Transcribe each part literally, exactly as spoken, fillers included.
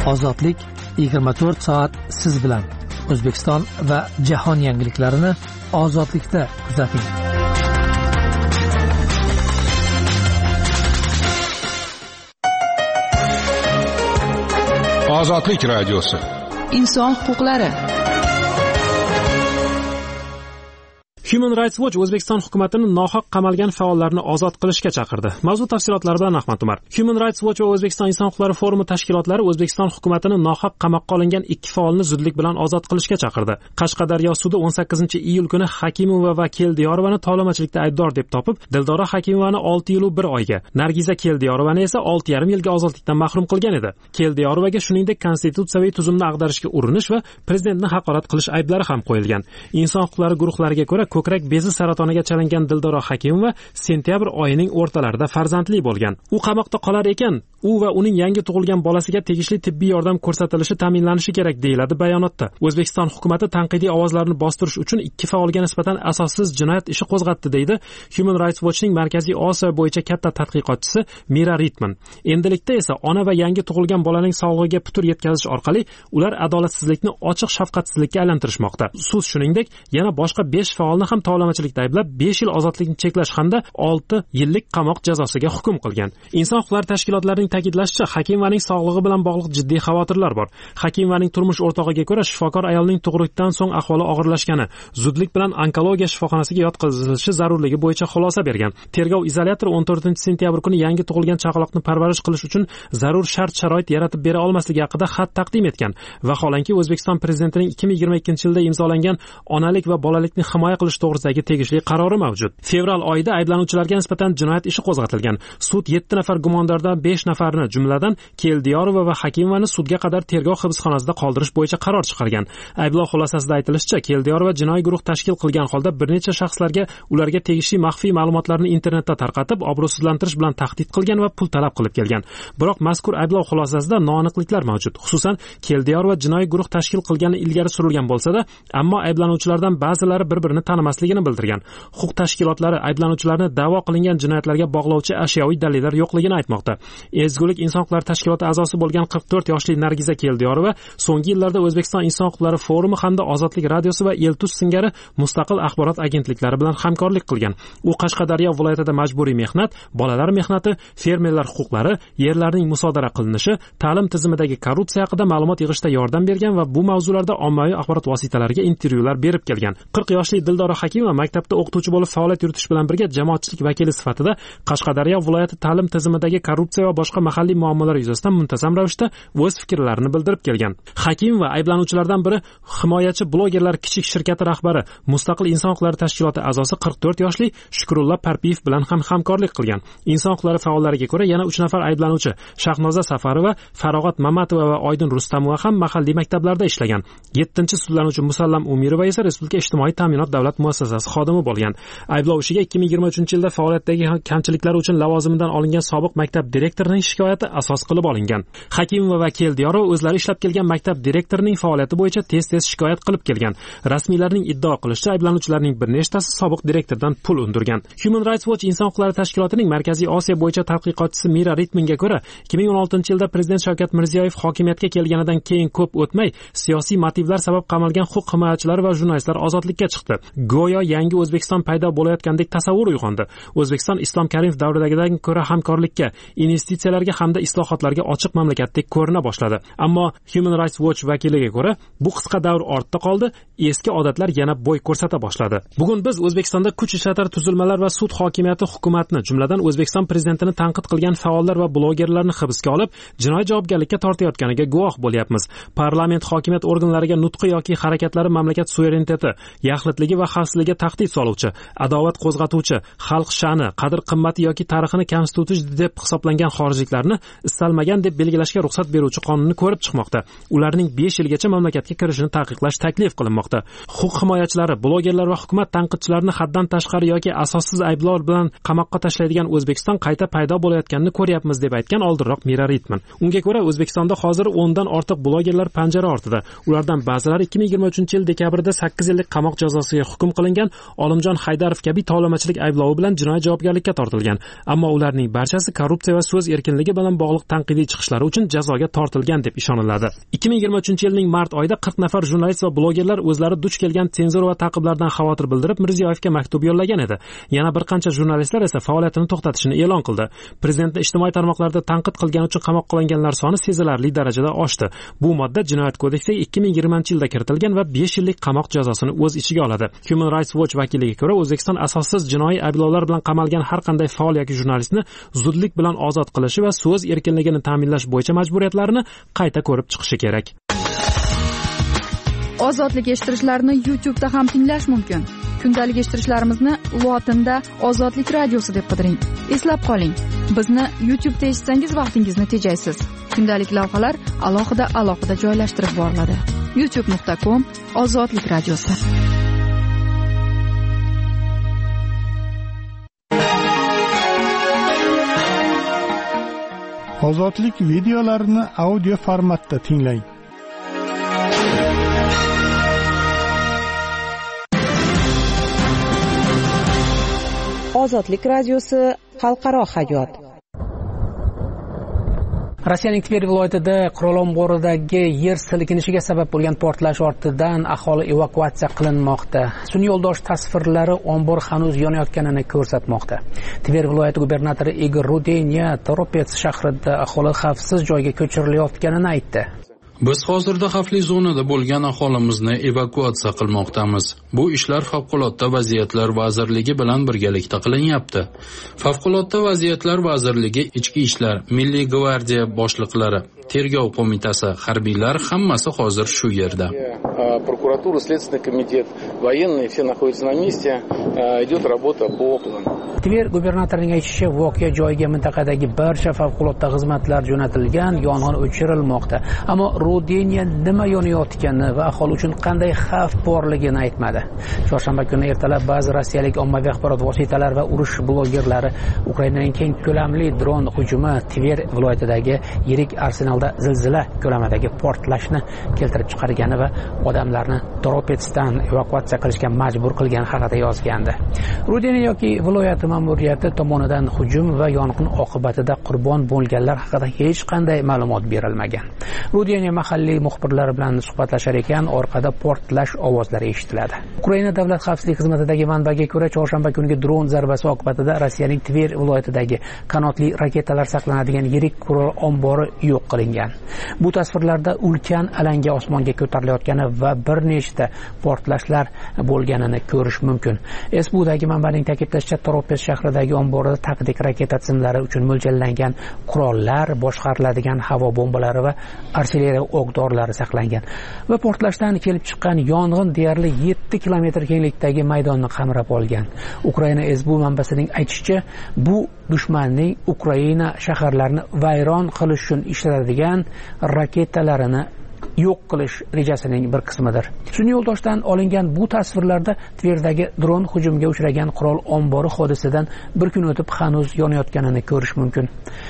Ozodlik yigirma to'rt soat siz bilan. O'zbekiston va jahon yangiliklarini ozodlikda kuzating. Ozodlik radiosi. Inson huquqlari. Human Rights Watch O'zbekiston hukumatini nohaq qamalgan faollarni ozod qilishga chaqirdi. Mavzu tafsilotlari bilan Ahmad Umar. Human Rights Watch va O'zbekiston inson huquqlari forumi tashkilotlari O'zbekiston hukumatini nohaq qamoqqa olingan ikki faolni zudlik bilan ozod qilishga chaqirdi. Qashqadaryo sudi o'n sakkizinchi iyul kuni Hakimova va Keldiyorovani tovlamachilikda aybdor deb topib, Dildora Hakimovani olti yil va bir oyga, Nargiza Keldiyorovani esa olti yarim yilga ozodlikdan mahrum qilgan edi. Keldiyorovaga shuningdek konstitutsiyaviy tuzumni ag'darishga urinish va prezidentni haqorat qilish ayblari ham qo'yilgan. Inson huquqlari guruhlariga ko'ra, ko'krak bezi saratoniga chalingan Dildora Hakimova sentyabr oyining o'rtalarida farzandli bo'lgan. U qamoqda qolar ekan, u va uning yangi tug'ilgan bolasiga tegishli tibbiy yordam ko'rsatilishi ta'minlanishi kerak deyiladi bayonotda. O'zbekiston hukumatı tanqidiy ovozlarni bostirish uchun ikki faolga nisbatan asossiz jinoyat ishi qo'zg'atdi deydi Human Rights Watchning Markaziy Osiyo bo'yicha katta tadqiqotchisi Mira Ritman. Endilikda esa ona va yangi tug'ilgan bolaning sog'lig'iga putur yetkazish orqali ular adolatsizlikni ochiq shafqatsizlikka aylantirishmoqda. Sud shuningdek yana boshqa besh faolni ham tovlamachilikda ayblab besh yil ozodlikni cheklash hamda olti yillik qamoq jazosiga hukm qilgan. Inson huquqlari tashkilotlarining ta'kidlashicha, Hakimovaning sog'lig'i bilan bog'liq jiddiy xavotirlar bor. Hakimovaning turmush o'rtog'iga ko'ra, shifokor ayolning tug'ruqdan so'ng ahvoli og'irlashgani, zudlik bilan onkologiya shifoxonasiga yotqizilishi zarurligi bo'yicha xulosa bergan. Tergov izolyatori o'n to'rtinchi sentyabr kuni yangi tug'ilgan chaqaloqni parvarish qilish uchun zarur shart-sharoit yaratib bera olmasligi haqida xat taqdim etgan. Vaholanki O'zbekiston prezidentining ikki ming yigirma ikkinchi yilda imzolangan onalik va bolalikni himoya qilish to'g'risidagi tegishli qarori mavjud. Fevral oyida ayblanuvchilarga nisbatan jinoyat ishi qo'zg'atilgan. Sud yetti nafar gumondordan besh nafarni, jumladan Keldiyorova va Hakimovani sudga qadar tergov hibsxonasida qoldirish bo'yicha qaror chiqargan. Ayblov xulosasida aytilishicha, Keldiyorova jinoiy guruh tashkil qilgan holda bir necha shaxslarga ularga tegishli maxfiy ma'lumotlarni internetda tarqatib, obro'sizlantirish bilan tahdid qilgan va pul talab qilib kelgan. Biroq mazkur ayblov xulosasida noaniqliklar mavjud. Xususan, Keldiyorova jinoiy guruh tashkil qilgani ilgari surilgan bo'lsa-da, ammo ayblanuvchilardan ba'zilari bir-birini tanimasligini bildirgan. Huquq tashkilotlari ayblanuvchilarni da'vo qilingan jinoyatlarga bog'lovchi ashyoviy dalillar yo'qligini aytmoqda. Ezgulik inson huquqlari tashkiloti a'zosi bo'lgan qirq to'rt yoshli Nargiza Keldiyorova so'nggi yillarda O'zbekiston inson huquqlari forumi hamda Ozodlik radiosi va Eltus singari mustaqil axborot agentliklari bilan hamkorlik qilgan. U Qashqadaryo viloyatida majburiy mehnat, bolalar mehnati, fermerlar huquqlari, yerlarning musodara qilinishi, ta'lim tizimidagi korrupsiya haqida ma'lumot yig'ishda yordam bergan va bu mavzularda ommaviy axborot vositalariga intervyular berib kelgan. qirq yoshli Dildora Hakimova maktabda o'qituvchi bo'lib faoliyat yuritish bilan birga jamoatchilik vakili sifatida Qashqadaryo viloyati ta'lim tizimidagi korrupsiya va boshqa mahalliy muammolar yuzasidan muntazam ravishda o'z fikrlarini bildirib kelgan. Hakimova ayblanuvchilardan biri himoyachi blogerlar kichik shirkati rahbari, Mustaqil inson huquqlari tashkiloti a'zosi qirq to'rt yoshli Shukrullo Parpiyev bilan ham hamkorlik qilgan. Inson huquqlari faollariga ko'ra yana uch nafar ayblanuvchi, Shahnoza Safarova, Farog'at Mamatova va Oydin Rustamova ham mahalliy maktablarda ishlagan. yettinchi sudlanuvchi Musallam Umirova esa Respublika ijtimoiy ta'minot davlat muassasasi xodimi bo'lgan. Ayblov ishiga ikki ming yigirma uchinchi yilda faoliyatdagi kamchiliklari uchun lavozimidan olingan sobiq maktab direktorining shikoyati asos qilib olingan. Hakimova va Keldiyorova o'zlari ishlab kelgan maktab direktorining faoliyati bo'yicha tez-tez shikoyat qilib kelgan. Rasmiylarning iddao qilishicha, ayblanuvchilarning bir nechtasi sobiq direktordan pul undirgan. Human Rights Watch inson huquqlari tashkilotining Markaziy Osiyo bo'yicha tadqiqotchisi Mira Ritmanga ko'ra, ikki ming o'n oltinchi yilda prezident Shavkat Mirziyoyev hokimiyatga kelganidan keyin ko'p o'tmay siyosiy motivlar sabab qamalgan huquq himoyachilari va jurnalistlar ozodlikka chiqdi. Go'yo yangi O'zbekiston paydo bo'layotgandek tasavvur uyg'ondi. O'zbekiston Islom Karimov davridagidan ko'ra hamkorlikka, investitsiyalarga hamda islohotlarga ochiq mamlakatdek ko'rina boshladi. Ammo Human Rights Watch vakiliga ko'ra, bu qisqa davr ortda qoldi, eski odatlar yana bo'y ko'rsata boshladi. Bugun biz O'zbekistonda kuch ishlatar tuzilmalar va sud hokimiyati hukumatni, jumladan O'zbekiston prezidentini tanqid qilgan faollar va blogerlarni hibsga olib, jinoiy javobgarlikka tortayotganiga guvoh bo'lyapmiz. Parlament hokimiyat organlariga nutqi yoki harakatlari mamlakat suvereniteti, yaxlitligi va xavfsizligiga tahdid soluvchi, adovat qo'zg'atuvchi, xalq sha'ni, qadr-qimmati yoki tarixini kamsituvchi deb hisoblangan xorijliklarni istalmagan deb belgilashga ruxsat beruvchi qonunni ko'rib chiqmoqda. Ularning besh yilgacha mamlakatga kirishini taqiqlash taklif qilinmoqda. Huquq himoyachilari, blogerlar va hukumat tanqidchilarini haddan tashqari yoki asossiz ayblovlar bilan qamoqqa tashlaydigan O'zbekiston qayta paydo bo'layotganini ko'ryapmiz deb aytgan oldinroq Mira Ritman. Unga ko'ra, O'zbekistonda hozir o'ndan ortiq blogerlar panjara ortida. Ulardan ba'zilari ikki ming yigirma uchinchi yil dekabrida sakkiz yillik qamoq jazosiga hukm qilingan Olimjon Haydarov kabi tovlamachilik ayblovi bilan jinoiy javobgarlikka tortilgan. Ammo ularning barchasi korrupsiya va so'z erkinligi erkinligi bilan bog'liq tanqidiy chiqishlari uchun jazoga tortilgan deb ishoniladi. ikki ming yigirma uchinchi yilning mart oyida qirq nafar jurnalist va blogerlar o'zlari duch kelgan senzur va ta'qiblardan xavotir bildirib Mirziyoyevga maktub yo'llagan edi. Yana bir qancha jurnalistlar esa faoliyatini to'xtatishini e'lon qildi. Prezidentni ijtimoiy tarmoqlarda tanqid qilgani uchun qamoqqa olinganlar soni sezilarli darajada oshdi. Bu modda Jinoyat kodeksiga ikki ming yigirmanchi yilda kiritilgan va besh yillik qamoq jazosini o'z ichiga oladi. Human Rights Watch vakiliga ko'ra, O'zbekiston asossiz jinoiy ayblovlar bilan qamalgan har qanday faol yoki jurnalistni zudlik bilan ozod qilishi va so'z erkinligini ta'minlash bo'yicha majburiyatlarini qayta ko'rib chiqishi kerak. Ozodlik eshittirishlarni YouTube da ham tinglash mumkin. Kundalik eshittirishlarimizni lotinda Ozodlik radiosi deb qidiring. Eslab qoling, bizni YouTube da eshitsangiz vaqtingizni tejaysiz. Kundalik lavhalar alohida alohida joylashtirib boriladi. youtube nuqta com Ozodlik radiosi. Ozodlik videolarini audio formatda tinglang. Ozodlik radiosi xalqaro hayot. Rossiyaning Tver viloyatida qurol omboridagi yer silkinishiga sabab bo'lgan portlash ortidan aholi evakuatsiya qilinmoqda. Sun'iy yo'ldosh tasvirlari ombor hanuz yonayotganini ko'rsatmoqda. Tver viloyati gubernatori Igor Rudenya Toropets shahrida aholi xavfsiz joyga ko'chirilayotganini aytdi. Biz hozirda xavfli zonada bo'lgan aholimizni evakuatsiya qilmoqdamiz. Bu ishlar Favqulodda vaziyatlar vazirligi bilan birgalikda qilinyapti. Favqulodda vaziyatlar vazirligi, Ichki ishlar, Milliy gvardiya boshliqlari, tergov qo'mitasi, harbiylar hammasi hozir shu yerda. Prokuratura, Следственный комитет, военные все находятся на месте. Идет работа по плану. Tver gubernatorining aytishicha, voqea joyiga mintaqadagi barcha favqulodda xizmatlar jo'natilgan, yong'in o'chirilmoqda. Ammo Rudenya nima yonayotgani va aholi uchun qanday xavf borligini aytmadi. Chorshanba kuni ertalab ba'zi rossiyalik ommaviy axborot vositalari va urush blogerlari Ukrainaning keng ko'lamli dron hujumi Tver viloyatidagi yirik arsenalda zilzila ko'lamidagi portlashni keltirib chiqargani va odamlarni Toropetsdan evakuatsiya qilishga majbur qilgani haqida yozgandi. Rudenya yoki viloyat ma'muriyati tomonidan hujum va yong'in oqibatida qurbon bo'lganlar haqida hech qanday ma'lumot berilmagan. Rudenya mahalliy muxbirlar bilan suhbatlashar ekan, orqada portlash ovozlari eshitiladi. Ukraina davlat xavfsizlik xizmatidagi manbaga ko'ra, chorshanba kungi dron zarbasi oqibatida Rossiyaning Tver viloyatidagi qanotli raketalar saqlanadigan yirik qurol ombori yo'q qilingan. Bu tasvirlarda ulkan alanga osmonga ko'tarilayotgani va bir nechta portlashlar bo'lganini ko'rish mumkin. S B Udagi manbaning ta'kidlashicha, Toropets shahridagi omborda taktik raketa tizimlari uchun mo'ljallangan qurollar, boshqariladigan havo bombalari va artilleriya o'q-dorilar saqlangan. Va portlashdan kelib chiqqan yong'in deyarli yetti kilometr kenglikdagi maydonni qamrab olgan. Ukraina S B U manbasining aytishicha, bu dushmanning Ukraina shaharlarini vayron qilish uchun ishlatadigan raketalarini yo'q qilish rejasining bir qismidir. Sun'iy yo'ldoshdan olingan bu tasvirlarda Tverdagi dron hujumiga uchragan qurol ombori hodisadan bir kun o'tib hanuz yonayotganini ko'rish mumkin.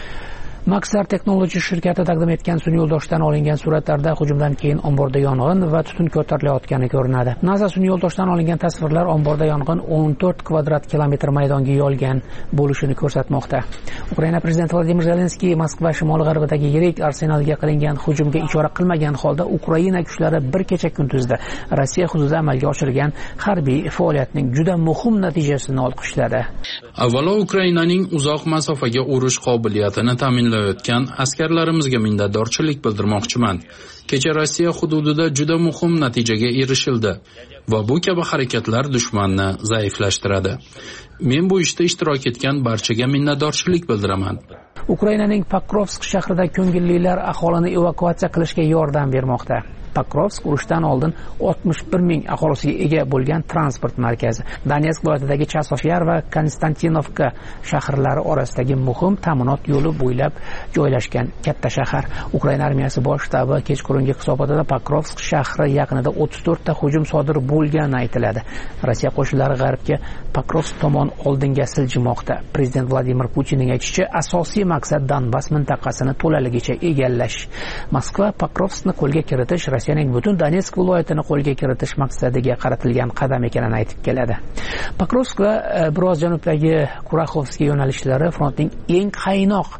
Maxar Technology shirkati taqdim etgan sun'iy yo'ldoshdan olingan suratlarda hujumdan keyin omborda yong'in va tutun ko'tarilayotgani ko'rinadi. NASA sun'iy yo'ldoshdan olingan tasvirlar omborda yong'in o'n to'rt kvadrat kilometr maydonga yoyilgan bo'lishini ko'rsatmoqda. Ukraina prezidenti Vladimir Zelenskiy Moskva shimoli-g'arbidagi yirik arsenalga qilingan hujumga ishora qilmagan holda Ukraina kuchlari bir kecha kunduzda Rossiya hududida amalga oshirgan harbiy faoliyatning juda muhim natijasini olqishladi. Avvalo Ukrainaning uzoq masofaga urush qobiliyatini ta'minlayotgan askarlarimizga minnatdorchilik bildirmoqchiman. Kecha Rossiya hududida juda muhim natijaga erishildi va bu kabi harakatlar dushmanni zaiflashtiradi. Men bu ishda ishtirok etgan barchaga minnatdorchilik bildiraman. Ukrainaning Pokrovsk shahrida ko'ngillilar aholini evakuatsiya qilishga yordam bermoqda. Pokrovsk urushdan oldin oltmish bir ming aholisiga ega bo'lgan transport markazi. Donetsk viloyatidagi Chasofyar va Konstantinovka shaharlari orasidagi muhim ta'minot yo'li bo'ylab joylashgan katta shahar. Ukraina armiyasi bosh shtabi kechqurungi hisobotida Pokrovsk shahri yaqinida o'ttiz to'rt ta hujum sodir bo'lgani aytiladi. Rossiya qo'shinlari g'arbga Pokrovsk tomon oldinga siljimoqda. Prezident Vladimir Putinning aytishicha, asosiy maqsad Donbas mintaqasini to'laligicha egallash. Moskva Pokrovskni qo'lga kiritish Rossiyaning butun Donetsk viloyatini qo'lga kiritish maqsadiga qaratilgan qadam ekanini aytib keladi. Pokrovsk va biroz janubdagi Kuraxovskiy yo'nalishlari frontning eng qaynoq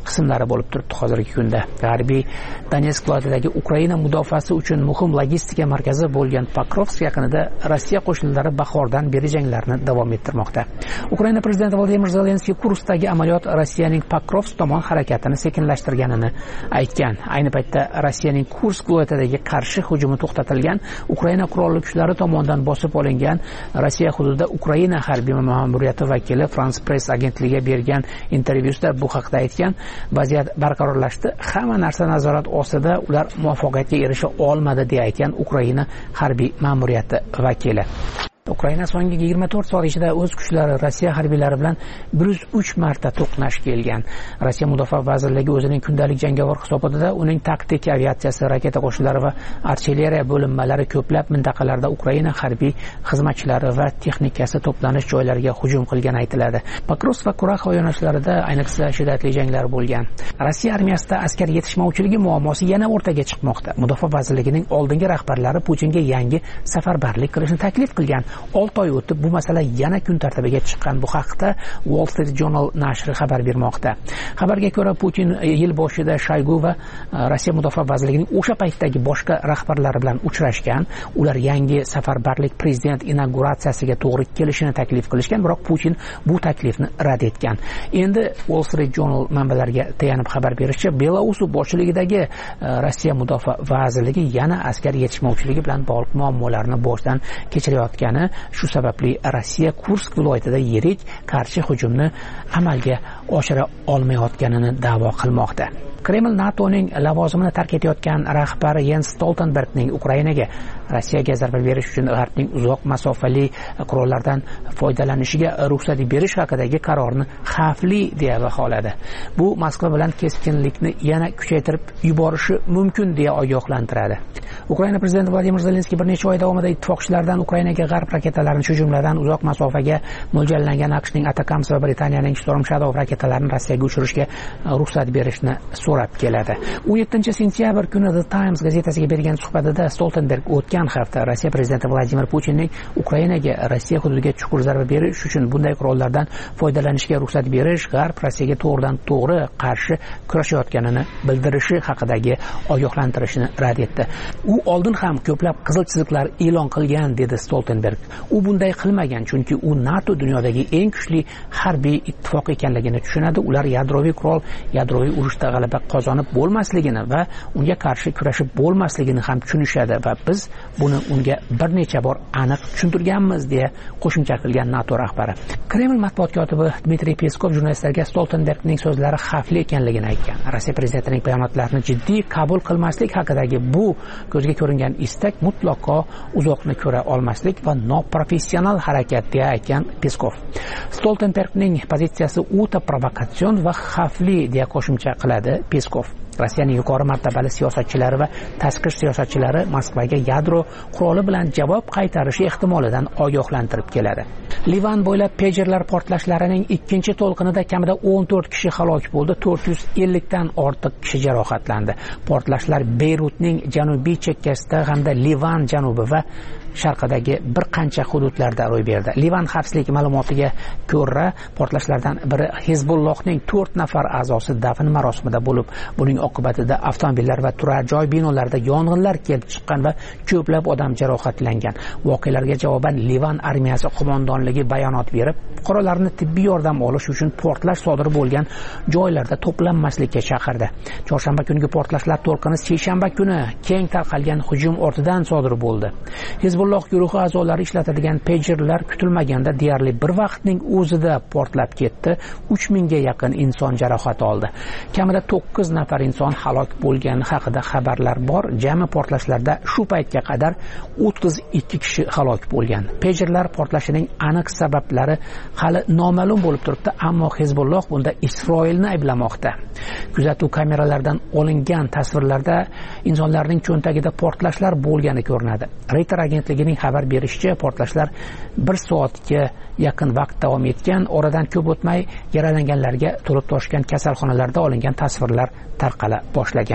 qismlari bo'lib turibdi hozirgi kunda. G'arbiy Donetsk viloyatidagi Ukraina mudofaasi uchun muhim logistika markazi bo'lgan Pokrovsk yaqinida Rossiya qo'shinlari bahordan beri janglarni davom ettirmoqda. Ukraina prezidenti Volodimir Zelenskiy Kurskdagi amaliyot Rossiyaning Pokrovsk tomon harakatini sekinlashtirganini aytgan. Ayni paytda Rossiyaning Kursk viloyatidagi qarshi hujumi to'xtatilgan, Ukraina qurolli kuchlari tomonidan bosib olingan. Rossiya hududida Ukraina harbiy ma'muriyati vakili France Press agentligiga bergan intervyusida bu haqda aytgan. Vaziyat barqarorlashdi, hamma narsa nazorat ostida, ular muvaffaqiyatga erisha olmadi deya aytgan Ukraina harbiy ma'muriyati vakili. Ukraina so'nggi yigirma to'rt soat ichida o'z kuchlari Rossiya harbiylari bilan bir yuz uch marta to'qnash kelgan. Rossiya mudofaa vazirligi o'zining kundalik jangovar hisobotida uning taktik aviatsiyasi, raketa qo'shinlari va artilleriya bo'linmalari ko'plab mintaqalarda Ukraina harbiy xizmatchilari va texnikasi to'planish joylariga hujum qilgani aytiladi. Pokrovsk va Kuraxovo yo'nalishlarida ayniqsa shiddatli janglar bo'lgan. Rossiya armiyasida askar yetishmovchiligi muammosi yana o'rtaga chiqmoqda. Mudofaa vazirligining oldingi rahbarlari Putinga yangi safarbarlik qilishni taklif qilgan. olti oy o'tib bu masala yana kun tartibiga chiqqan. Bu haqda Wall Street Journal nashri xabar bermoqda. Xabarga ko'ra, Putin yil boshida Shoygu va Rossiya mudofaa vazirligining o'sha paytdagi boshqa rahbarlari bilan uchrashgan. Ular yangi safarbarlik prezident inauguratsiyasiga to'g'ri kelishini taklif qilishgan, biroq Putin bu taklifni rad etgan. Endi Wall Street Journal manbalariga tayanib xabar berishicha, Belarus boshchiligidagi Rossiya mudofaa vazirligi yana askar yetishmovchiligi bilan bog'liq muammolarni boshdan kechirayotgani, shu sababli Rossiya Kursk viloyatida yirik qarshi hujumni amalga oshira olmayotganini da'vo qilmoqda. Kreml NATOning lavozimini tark etayotgan rahbari Jens Stoltenbergning Ukrainaga Rossiyaga zarba berish uchun G'arbning uzoq masofali qurollardan foydalanishiga ruxsat berish haqidagi qarorni xavfli deya baholadi. Bu Moskva bilan keskinlikni yana kuchaytirib yuborishi mumkin deya ogohlantiradi. Ukraina prezidenti Volodimir Zelenskiy bir necha oy davomida ittifoqchilardan Ukrainaga g'arb raketalarini, shu jumladan uzoq masofaga mo'ljallangan AQShning Atakams va Britaniyaning Storm Shadow raketalarini Rossiyaga uchirishga ruxsat berishni so'rab keladi. o'n yettinchi sentyabr kuni The Times gazetasiga bergan suhbatida Stoltenberg o'tgan hafta Rossiya prezidenti Vladimir Putinning Ukrainaga Rossiya hududiga chuqur zarba berish uchun bunday qurollardan foydalanishga ruxsat berish G'arb Rossiyaga to'g'ridan to'g'ri qarshi kurashayotganini bildirishi haqidagi ogohlantirishni rad etdi. U oldin ham ko'plab qizil chiziqlar e'lon qilgan, dedi Stoltenberg. U bunday qilmagan, chunki u NATO dunyodagi eng kuchli harbiy ittifoq ekanligini tushunadi. Ular yadroviy qurol, yadroviy urushda g'alaba qozonib bo'lmasligini va unga qarshi kurashib bo'lmasligini ham tushunishadi va biz buni unga bir necha bor aniq tushuntirganmiz, deya qo'shimcha qilgan NATO rahbari. Kreml matbuot kotibi Dmitriy Peskov jurnalistlarga Stoltenbergning so'zlari xavfli ekanligini aytgan. Rossiya prezidentining bayonotlarini jiddiy qabul qilmaslik haqidagi bu ko'zga ko'ringan istak mutlaqo uzoqni ko'ra olmaslik va noprofessional harakat, deya aytgan Peskov. Stoltenbergning pozitsiyasi o'ta provokatsion va xavfli, deya qo'shimcha qiladi Peskov. Rossiyaning yuqori martabali siyosatchilari va tashqi siyosatchilari Moskvaga yadro quroli bilan javob qaytarishi ehtimolidan ogohlantirib keladi. Livan bo'ylab pejerlar portlashlarining ikkinchi to'lqinida kamida o'n to'rt kishi halok bo'ldi, to'rt yuz ellikdan ortiq kishi jarohatlandi. Portlashlar Beyrutning janubiy chekkasida hamda Livan janubi va sharqidagi bir qancha hududlarda ro'y berdi. Livan xavfsizlik ma'lumotiga ko'ra, portlashlardan biri Hizbullohning to'rt nafar a'zosi dafn marosimida bo'lib, buning oqibatida avtomobillar va turar joy binolarida yong'inlar kelib chiqqan va ko'plab odam jarohatlangan. Voqealarga javoban Livan armiyasi qo'mondonligi bayonot berib, fuqarolarni tibbiy yordam olish uchun portlash sodir bo'lgan joylarda to'planmaslikka chaqirdi. Chorshanba kungi portlashlar to'lqini seshanba kuni keng tarqalgan hujum ortidan sodir bo'ldi. Hizbulloh guruhi a'zolari ishlatadigan pejerlar kutilmaganda deyarli bir vaqtning o'zida portlab ketdi. uch mingga yaqin inson jarohat oldi. Kamida to'qqiz nafar inson halok bo'lgani haqida xabarlar bor. Jami portlashlarda shu paytga qadar o'ttiz ikki kishi halok bo'lgan. Pejerlar portlashining aniq sabablari hali noma'lum bo'lib turibdi, ammo Hizbulloh bunda Isroilni ayblamoqda. Kuzatuv kameralaridan olingan tasvirlarda insonlarning cho'ntagida portlashlar bo'lgani ko'rinadi. Reuters agentligining xabar berishicha, portlashlar bir soatga yaqin vaqt davom etgan. Oradan ko'p o'tmay yaralanganlarga to'lib toshgan kasalxonalarda olingan tasvirlar tarqala boshlagan.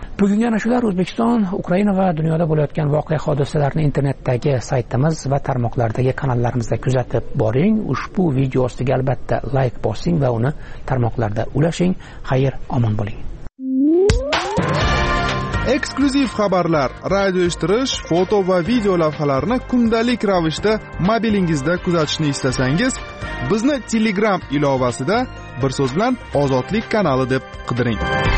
Bugungi ana shular O'zbekiston, Ukraina va dunyoda bo'layotgan voqea hodisalarni internetdagi saytimiz va tarmoqlardagi kanallarimizda kuzatib boring. Ushbu video ostiga albatta like bosing va uni tarmoqlarda ulashing. Xayr, omon bo'ling. Eksklyuziv xabarlar, radio eshittirish, foto va video lavhalarni kundalik ravishda mobilingizda kuzatishni istasangiz, bizni Telegram ilovasida bir so'z bilan Ozodlik kanali deb qidiring.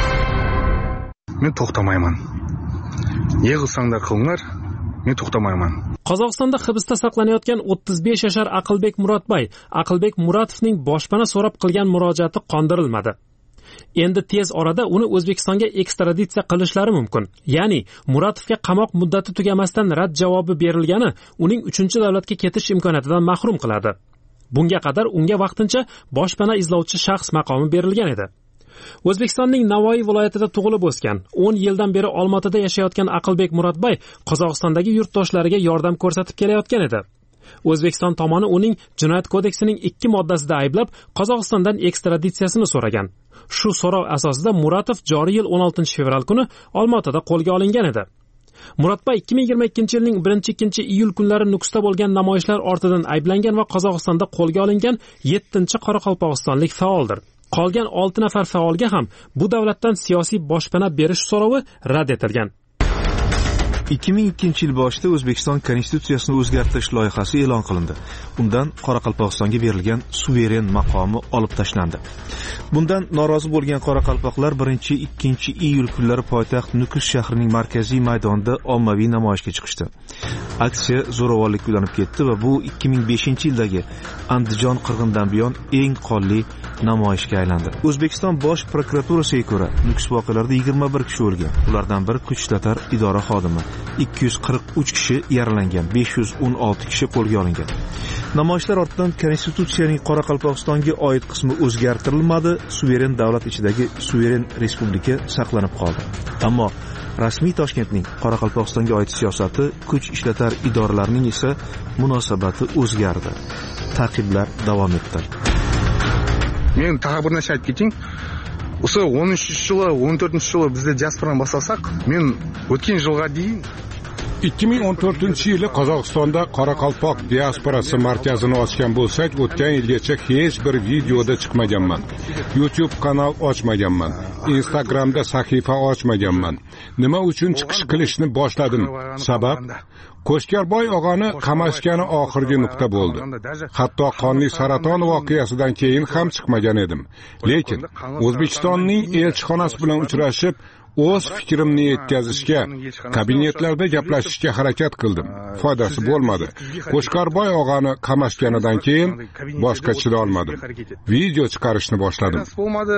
Men to'xtamayman. Yig'ilsanglar qilinglar, men to'xtamayman. Qozog'istonda hibsda saqlanayotgan o'ttiz besh yashar Aqlbek Muratbay, Aqlbek Muratovning boshpana so'rab qilgan murojaati qondirilmadi. Endi tez orada uni O'zbekistonga ekstraditsiya qilishlari mumkin. Ya'ni Muratovga qamoq muddati tugamasdan rad javobi berilgani uning uchinchi davlatga ketish imkoniyatidan mahrum qiladi. Bunga qadar unga vaqtincha boshpana izlovchi shaxs maqomi berilgan edi. O'zbekistonning Navoiy viloyatida tug'ilib o'sgan, o'n yildan beri Olmaotada yashayotgan Aqlbek Muratbay Qozog'istondagi yurtdoshlariga yordam ko'rsatib kelayotgan edi. O'zbekiston tomoni uning Jinoyat kodeksining ikki moddasida ayblab, Qozog'istondan ekstraditsiyasini so'ragan. Shu so'rov asosida Muratov joriy yil o'n oltinchi fevral kuni Olmaotada qo'lga olingan edi. Muratbay ikki ming yigirma ikkinchi yilning birinchi ikkinchi iyul kunlari Nukusda bo'lgan namoyishlar ortidan ayblangan va Qozog'istonda qo'lga olingan yettinchi qoraqalpog'istonlik faoldir. Qolgan olti nafar faolga ham bu davlatdan siyosiy boshpana berish so'rovi rad etilgan. ikki ming ikkinchi yil boshida O'zbekiston konstitutsiyasini o'zgartirish loyihasi e'lon qilindi. Undan Qoraqalpog'istonga berilgan suveren maqomi olib tashlandi. Bundan norozi bo'lgan qoraqalpoqlar birinchi ikkinchi iyul kunlari poytaxt Nukus shahrining markaziy maydonida ommaviy namoyishga chiqishdi. Aksiya zo'ravonlikka ulanib ketdi va bu ikki ming beshinchi yildagi Andijon qirg'inidan buyon eng qonli namoyishga aylandi. O'zbekiston bosh prokuraturasiga ko'ra, Nukus voqealarida yigirma bir kishi o'lgan. Ulardan biri kuch ishlatar idora xodimi. ikki yuz qirq uch kishi yaralangan, besh yuz o'n olti kishi qo'lga olingan. Namoyishlar ortidan konstitutsiyaning Qoraqalpog'istonga oid qismi o'zgartirilmadi, suveren davlat ichidagi suveren respublika saqlanib qoldi. Ammo rasmiy Toshkentning Qoraqalpog'istonga oid siyosati, kuch ishlatar idoralarining esa munosabati o'zgardi. Ta'qiblar davom etdi. Men tag'in bir narsa aytib keting. O'sha o'n uchinchi yili, o'n to'rtinchi yili bizda diasporani boshlasak, men o'tgan yilga deyin ikki ming o'n to'rtinchi yili Qozog'istonda Qoraqalpoq diasporasi markazini ochgan bo'lsak, o'tgan yilgacha hech bir videoda chiqmaganman. YouTube kanal ochmaganman. Instagramda sahifa ochmaganman. Nima uchun chiqish qilishni boshladim? Sabab Qo'shkarboy og'ani qamashgani oxirgi nuqta bo'ldi. Hatto qonli saraton voqeasidan keyin ham chiqmagan edim. Lekin O'zbekistonning elchixonasi bilan uchrashib, o'z fikrimni yetkazishga, kabinetlarda gaplashishga harakat qildim. Foydasi bo'lmadi. Qo'shkarboy og'ani qamashganidan keyin boshqa chida olmadim. Video chiqarishni boshladim. Bo'lmadi.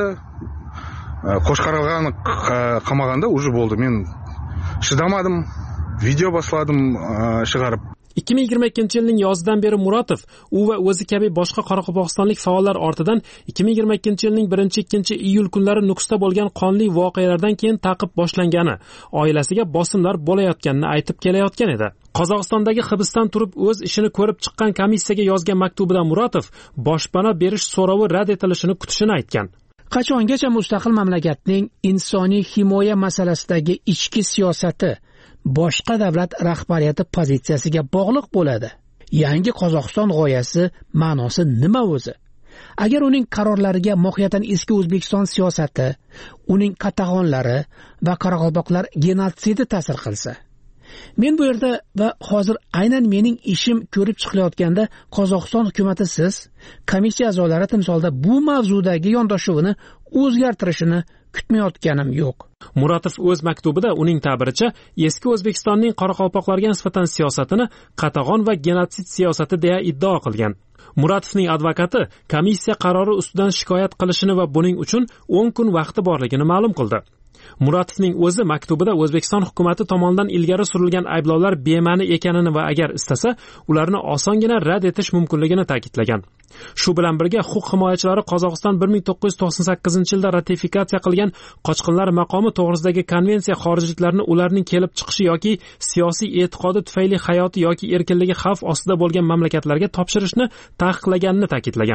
Qo'shkarboyni qamaganda уже bo'ldi. Men chidamadim. Video boshladim chiqarib. ikki ming yigirma ikkinchi yilning yozidan beri Muratov, u va o'zi kabi boshqa qoraqalpog'istonlik faollar ortidan ikki ming yigirma ikkinchi yilning birinchi ikkinchi iyul kunlari Nukusda bo'lgan qonli voqealardan keyin ta'qib boshlangani, oilasiga bosimlar bo'layotganini aytib kelayotgan edi. Qozog'istondagi hibsdan turib o'z ishini ko'rib chiqqan komissiyaga yozgan maktubida Muratov boshpana berish so'rovi rad etilishini kutishini aytgan. Qachongacha mustaqil mamlakatning insoniy himoya masalasidagi ichki siyosati boshqa davlat rahbariyati pozitsiyasiga bog'liq bo'ladi? Yangi Qozog'iston g'oyasi ma'nosi nima o'zi? Agar uning qarorlariga mohiyatan eski O'zbekiston siyosati, uning qatag'onlari va qoraqalpoqlar genotsidi ta'sir qilsa, men bu yerda va hozir aynan mening ishim ko'rib chiqilayotganda Qozog'iston hukumatı siz, komissiya a'zolari timsolda bu mavzudagi yondashuvini o'zgartirishini kutmayotganim yo'q. Muratov o'z maktubida uning ta'biricha eski O'zbekistonning qoraqalpoqlarga nisbatan siyosatini qatag'on va genotsid siyosati deya iddao qilgan. Muratovning advokati komissiya qarori ustidan shikoyat qilishini va buning uchun o'n kun vaqti borligini ma'lum qildi. Muratovning o'zi maktubida O'zbekiston hukumatı tomonidan ilgari surilgan ayblovlar bema'ni ekanini va agar istasa, ularni osongina rad etish mumkinligini ta'kidlagan. Shu bilan birga huquq himoyachilari Qozog'iston bir ming to'qqiz yuz to'qson sakkizinchi yilda ratifikatsiya qilgan qochqinlar maqomi to'g'risidagi konvensiya xorijliklarni ularning kelib chiqishi yoki siyosiy e'tiqodi tufayli hayoti yoki erkinligi xavf ostida bo'lgan mamlakatlarga topshirishni taqiqlaganini ta'kidlagan.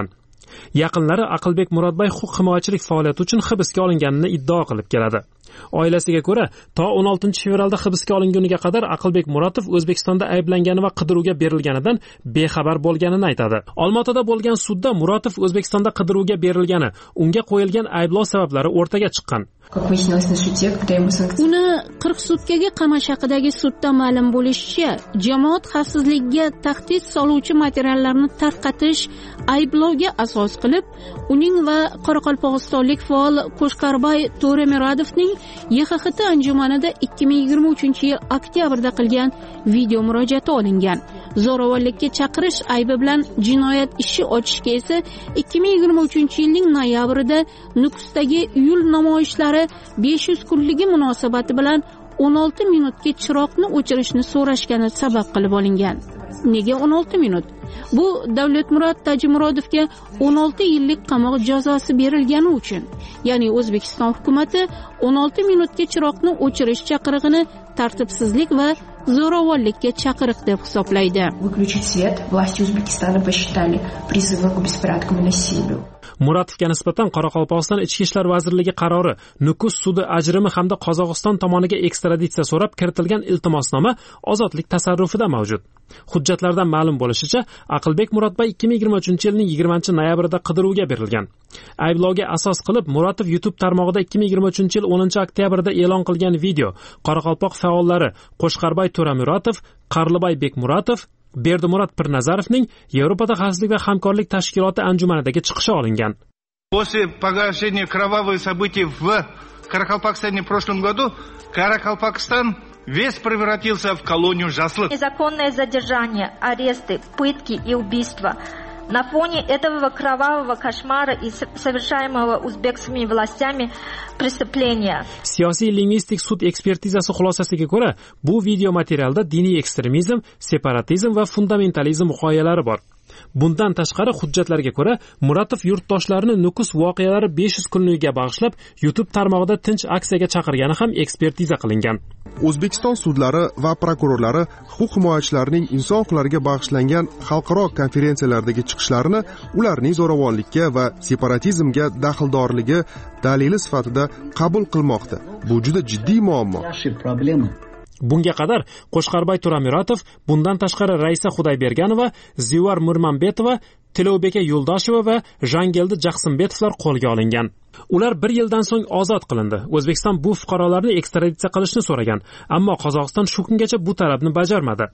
Yaqinlari Aqlbek Murodbay huquq himoyachilik faoliyati uchun hibsga olinganini iddao qilib keladi. Oilasiga ko'ra, to o'n oltinchi fevralda hibsga olinguniga qadar Aqlbek Murodov O'zbekistonda ayblangani va qidiruvga berilganidan bexabar bo'lganini aytadi. Olmaotada bo'lgan sudda Murodov O'zbekistonda qidiruvga berilgani, unga qo'yilgan ayblov sabablari o'rtaga chiqqan. Uni qirq sutkaga qamash haqidagi sudda ma'lum bo'lishicha, jamoat xavfsizligiga tahdid soluvchi materiallarni tarqatish ayblovga asos qilib, uning va qoraqalpog'istonlik faol Qo'shqarbay To'ramiradovning Y X X T anjumanida ikki ming yigirma uchinchi yil oktyabrda qilgan video murojaati olingan. Zo'ravonlikka chaqirish aybi bilan jinoyat ishi ochishga esa ikki ming yigirma uchinchi yilning noyabrida Nukusdagi iyul namoyishlari besh yuz kunligi munosabati bilan o'n olti minutga chiroqni o'chirishni so'rashgani sabab qilib olingan. Nega o'n olti minut? Bu Davlatmurod Tajimurodovga o'n olti yillik qamoq jazosi berilgani uchun. Ya'ni O'zbekiston hukumatı o'n olti minutga chiroqni o'chirish chaqirig'ini tartibsizlik va zo'ravonlikka chaqiriq deb hisoblaydi. Выключить свет власти Узбекистана посчитали призывом к беспорядкам и насилию. Muratovga nisbatan Qoraqalpog'iston Ichki ishlar vazirligi qarori, Nukus sudi ajrimi hamda Qozog'iston tomoniga ekstraditsiya so'rab kiritilgan iltimosnoma ozodlik tasarrufida mavjud. Hujjatlardan ma'lum bo'lishicha, Aqlbek Murodbay ikki ming yigirma uchinchi yilning yigirmanchi noyabrida qidiruvga berilgan. Ayblovga asos qilib Muratov YouTube tarmog'ida ikki ming yigirma uchinchi yil o'ninchi oktyabrda e'lon qilgan video Qoraqalpoq faollari Qo'shqarbay To'ramiratov, Qarlibay Bekmuratov, Berdimurod Pirnazarovning Yevropada xavfsizlik va hamkorlik tashkiloti anjumanidagi chiqishi olingan. После погашения кровавых событий в Каракалпакстане в прошлом году, Каракалпакстан весь превратился в колонию жаслых. Незаконное задержание, аресты, пытки и убийства. На фоне этого кровавого кошмара и совершаемого узбекскими властями преступления. Siyosiy lingvistik sud ekspertizasi xulosasiga ko'ra, bu video materialda diniy ekstremizm, separatizm va fundamentalizm g'oyalari bor. Bundan tashqari hujjatlarga ko'ra, Muratov yurtdoshlarini Nukus voqealari besh yuz kunligiga bag'ishlab YouTube tarmog'ida tinch aksiyaga chaqirgani ham ekspertiza qilingan. O'zbekiston sudlari va prokurorlari huquq himoyachilarining inson huquqlariga bag'ishlangan xalqaro konferensiyalardagi chiqishlarini ularning zo'ravonlikka va separatizmga daxldorligi dalili sifatida qabul qilmoqda. Bu juda jiddiy muammo. Bunga qadar Qo'shqarbay To'ramiratov, bundan tashqari Raisa Xudayberganova, Zivar Mirmanbetova, Tilobeka Yo'ldosheva va Jangeldi Jaqsimbetovlar qo'lga olingan. Ular bir yildan so'ng ozod qilindi. O'zbekiston bu fuqarolarni ekstraditsiya qilishni so'ragan, ammo Qozog'iston shu kungacha bu talabni bajarmadi.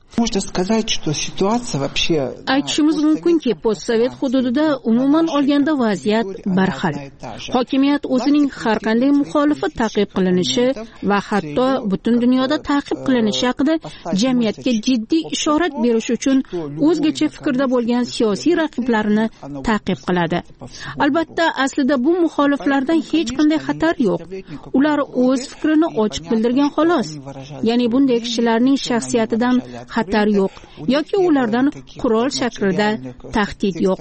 Aytishimiz mumkinki, postsovet hududida umuman olganda vaziyat bir xil. Hokimiyat o'zining har qanday muxolifi ta'qib qilinishi va hatto butun dunyoda ta'qib qilinishi haqida jamiyatga jiddiy ishorat berish uchun o'zgacha fikrda bo'lgan siyosiy raqiblarini ta'qib qiladi. Albatta, aslida bu muxoliflar lardan hech qanday xatar yo'q. Ular o'z fikrini ochiq bildirgan xolos. Ya'ni bunday kishilarning shaxsiyatidan xatar yo'q yoki ulardan qurol shaklida tahdid yo'q.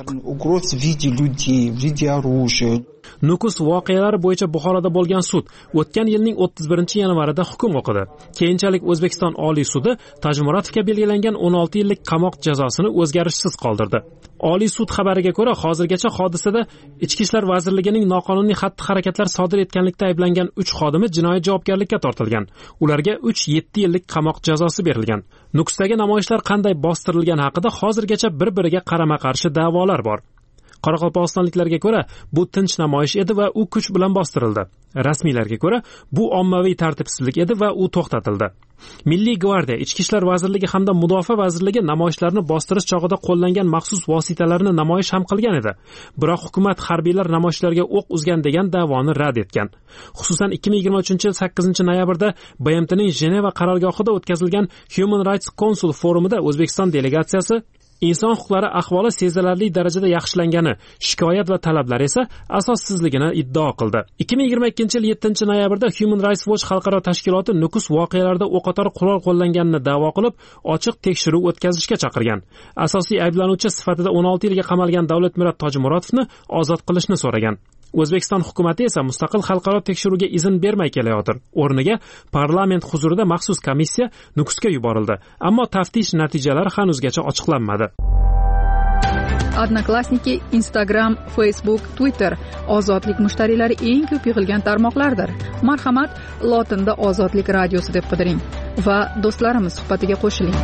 Nukus voqealari bo'yicha Buxoroda bo'lgan sud o'tgan yilning o'ttiz birinchi yanvarida hukm o'qidi. Keyinchalik O'zbekiston Oliy sudi Tajmuratovga belgilangan o'n olti yillik qamoq jazosini o'zgarishsiz qoldirdi. Oliy sud xabariga ko'ra, hozirgacha hodisada Ichki ishlar vazirligining noqonuniy xatti-harakatlar sodir etganlikda ayblangan uch xodimi jinoiy javobgarlikka tortilgan. Ularga uch yetti yillik qamoq jazosi berilgan. Nukusdagi namoyishlar qanday bostirilgani haqida hozirgacha bir-biriga qarama-qarshi da'volar bor. Qoraqalpog'istonliklarga ko'ra, bu tinch namoyish edi va u kuch bilan bostirildi. Rasmiylarga ko'ra, bu ommaviy tartibsizlik edi va u to'xtatildi. Milliy gvardiya, Ichki ishlar vazirligi hamda Mudofaa vazirligi namoyishlarni bostirish chog'ida qo'llangan maxsus vositalarni namoyish ham qilgan edi. Biroq hukumat harbiylar namoyishlarga o'q uzgan degan da'voni rad etgan. Xususan ikki ming yigirma uchinchi yil sakkizinchi noyabrda B M Tning Jeneva qarorgohida o'tkazilgan Human Rights Council forumida O'zbekiston delegatsiyasi inson huquqlari ahvoli sezilarli darajada yaxshilangani, shikoyat va talablar esa asossizligini iddao qildi. ikki ming yigirma ikkinchi yil yettinchi noyabrda Human Rights Watch xalqaro tashkiloti Nukus voqealarida o'qotar qurol qo'llanganini da'vo qilib, ochiq tekshiruv o'tkazishga chaqirgan. Asosiy ayblanuvchi sifatida o'n olti yilga qamalgan Davlatmurod Tajimurodovni ozod qilishni so'ragan. O'zbekiston hukumatı esa mustaqil xalqaro tekshiruvga izn bermay kelayotir. O'rniga parlament huzurida maxsus komissiya Nukusga yuborildi, ammo taftish natijalari hanuzgacha ochiqlanmadi. Odnoklassniki, Instagram, Facebook, Twitter ozodlik mushtariylari eng ko'p yig'ilgan tarmoqlardir. Marhamat, lotinda Ozodlik radiosi deb qidiring va do'stlarimiz suhbatiga qo'shiling.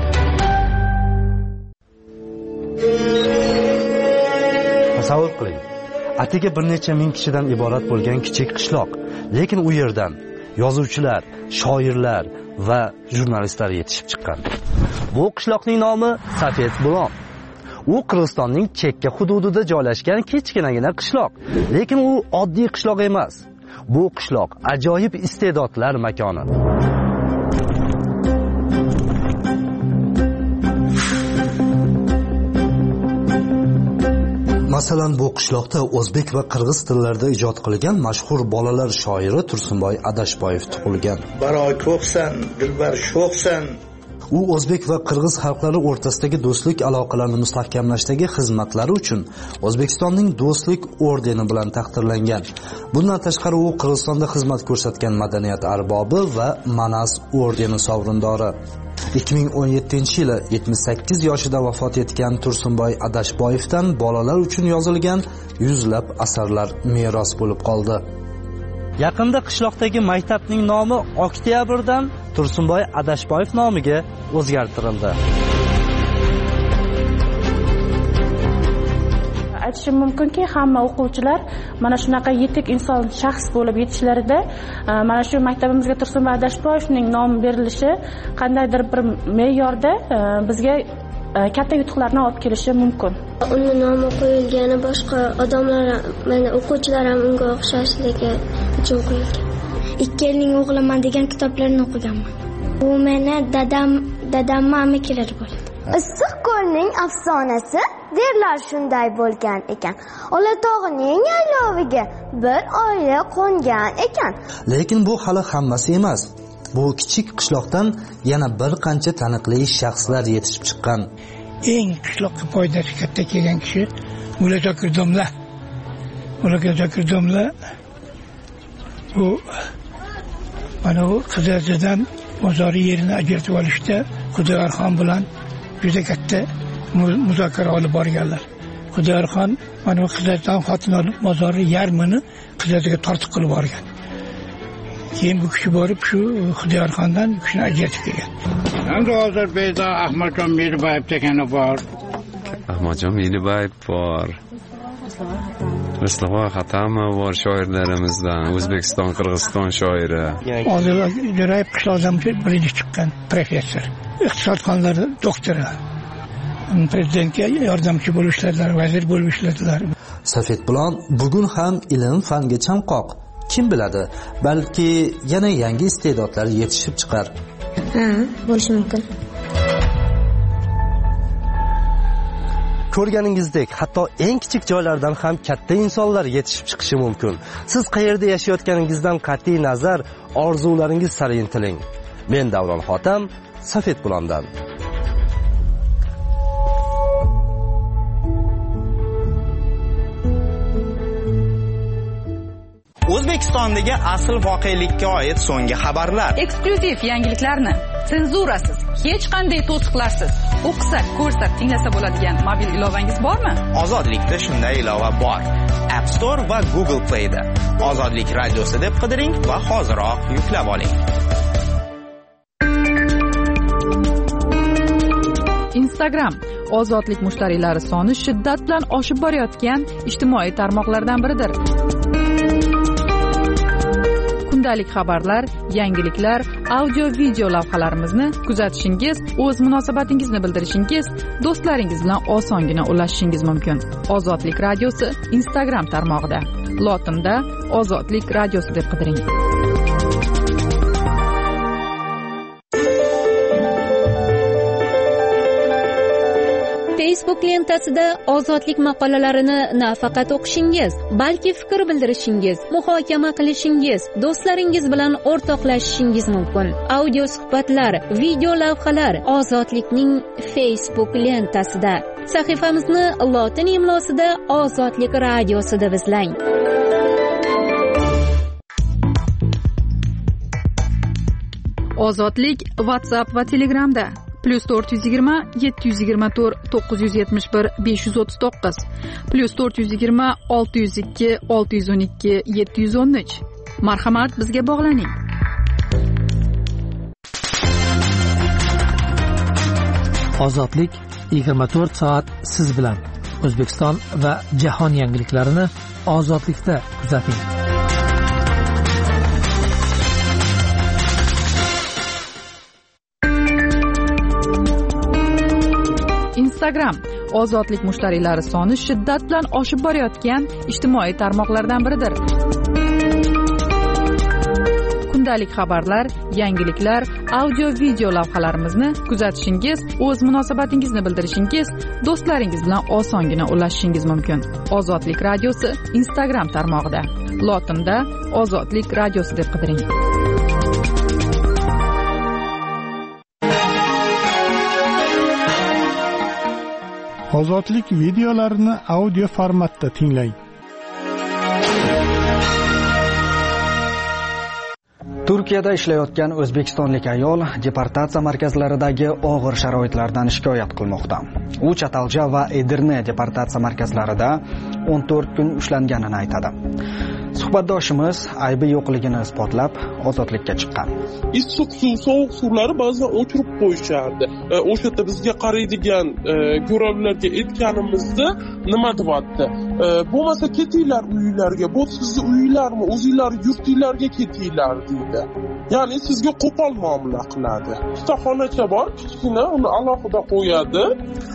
Tasavvur qiling. Atigi bir necha ming kishidan iborat bo'lgan kichik qishloq, lekin u yerdan yozuvchilar, shoirlar va jurnalistlar yetishib chiqqan. Bu qishloqning nomi Safet Bulon. U Qirg'izistonning chekka hududida joylashgan kichkinagina qishloq, lekin u oddiy qishloq emas. Bu qishloq ajoyib iste'dodlar makoni. Masalan, bu qishloqda o'zbek va qirg'iz tillarida ijod qilgan mashhur bolalar shoiri Tursunboy Adashboyev tug'ilgan. Baroy ko'psan, dilbar sho'xsan. U o'zbek va qirg'iz xalqlari o'rtasidagi do'stlik aloqalarini mustahkamlashdagi xizmatlari uchun O'zbekistonning Do'stlik ordeni bilan taqdirlangan. Bundan tashqari u Qirg'izistonda xizmat ko'rsatgan madaniyat arbobi va Manas ordeni sovrindori. ikki ming o'n yettinchi yili yetmish sakkiz yoshida vafot etgan Tursunboy Adashboyevdan bolalar uchun yozilgan yuzlab asarlar meros bo'lib qoldi. Yaqinda qishloqdagi maktabning nomi Oktyabrdan Tursunboy Adashboyev nomiga o'zgartirildi. Aytishim mumkinki, hamma o'quvchilar mana shunaqa yetuk inson shaxs bo'lib yetishlarida mana shu maktabimizga Tursunboy Adashboyevning nomi berilishi qandaydir bir me'yorda bizga katta yutuqlarni olib kelishi mumkin. Uni nomi qo'yilgani boshqa odamlar, mana o'quvchilar ham unga o'xshashligi uchun qo'yilgan. Ikki yilning o'g'liman degan kitoblarni o'qiganman. Bu meni dadam, dadamning amikilari bo'ldi. Issiq ko'lning afsonasi derlar shunday bo'lgan ekan. Olatog'ning yayloviga bir oila qo'ngan ekan. Lekin bu hali hammasi emas. Bu kichik qishloqdan yana bir qancha taniqli shaxslar yetishib chiqqan. Eng qishloqqa foydasi katta kelgan kishi Mulazokir domla. Mulazokir domla bu mana bu Qizazadan bozori yerini ajratib olishda Xudoyorxon bilan juda katta muzokara olib borganlar. Xudoyorxon mana bu Qizazadan xotin olib bozori yarmini Qizazaga tortiq qilib borgan. Keyin bu kishi borib shu Xudoyorxondan kishini ajratib kelgan. Endi hozir Beyza Ahmadjon Melibayev degani bor. Ahmadjon Melibayev bor. Mustafa Xatamov bor, shoirlarimizdan, O'zbekiston, Qirg'iziston shoiri. Hozir Jo'rayev qishloqdan birinchi chiqqan professor, iqtisod fanlari doktori. Prezidentga yordamchi bo'lib ishladilar, vazir bo'lib ishladilar. Safet Bulon bugun ham ilm fanga chanqoq. Kim biladi, balki yana yangi iste'dodlar yetishib chiqar. Ha, bo'lishi mumkin. Ko'rganingizdek, hatto eng kichik joylardan ham katta insonlar yetishib chiqishi mumkin. Siz qayerda yashayotganingizdan qat'iy nazar, orzularingiz sari intiling. Men Davron Xotam, Safet Bulondan. O'zbekistondagi asl voqelikka oid so'nggi xabarlar, eksklyuziv yangiliklarni senzurasiz, hech qanday to'siqlarsiz o'qisa, ko'rsa, tinglasa bo'ladigan mobil ilovangiz bormi? Ozodlikda shunday ilova bor. App Store va Google Play da Ozodlik radiosi deb qidiring va hoziroq yuklab oling. Instagram ozodlik mushtariylari soni shiddat bilan oshib borayotgan ijtimoiy tarmoqlardan biridir. Kundalik xabarlar, yangiliklar, audio video lavhalarimizni kuzatishingiz, o'z munosabatingizni bildirishingiz, do'stlaringiz bilan osongina ulashishingiz mumkin. Ozodlik radiosi Instagram tarmog'ida. Lotinda Ozodlik radiosi deb qidiring. Facebook lentasida ozodlik maqolalarini nafaqat o'qishingiz, balki fikr bildirishingiz, muhokama qilishingiz, do'stlaringiz bilan o'rtoqlashishingiz mumkin. Audio suhbatlar, video lavhalar Ozodlikning Facebook lentasida. Sahifamizni lotin imlosida Ozodlik radiosi deb izlang. Ozodlik WhatsApp va Telegramda. plyus to'rt yuz yigirma yetti yuz yigirma to'rt to'qqiz yuz yetmish bir besh yuz o'ttiz to'qqiz plyus to'rt yuz yigirma olti yuz ikki olti yuz o'n ikki yetti yuz o'n uch. Marhamat, bizga bog'laning. Ozodlik yigirma to'rt soat siz bilan. O'zbekiston va jahon yangiliklarini ozodlikda kuzating. Instagram ozodlik mushtariylari soni shiddat bilan oshib borayotgan ijtimoiy tarmoqlardan biridir. Kundalik xabarlar, yangiliklar, audio video lavhalarimizni kuzatishingiz, o'z munosabatingizni bildirishingiz, do'stlaringiz bilan osongina ulashishingiz mumkin. Ozodlik radiosi Instagram tarmog'ida. Lotinda Ozodlik radiosi deb qidiring. Ozodlik videolarini audio formatda tinglang. Turkiyada ishlayotgan o'zbekistonlik ayol deportatsiya markazlaridagi og'ir sharoitlardan shikoyat qilmoqda. U Chatalja va Edirne deportatsiya markazlarida o'n to'rt kun ushlanganini aytadi. Suhbatdoshimiz aybi yo'qligini isbotlab ozodlikka chiqqan. Issiq suv, sovuq suvlari ba'zan o'chirib qo'yishardi. O'sha yerda bizga qaraydigan ko'ravlarga aytganimizda nima deyapti? Bo'lmasa ketinglar uylarga, bu sizni uylarmi, o'zinglar yurtinglarga ketinglar deydi. Ya'ni sizga qo'pol muomala qiladi. Ikkita xonacha bor, kichkina, uni alohida qo'yadi.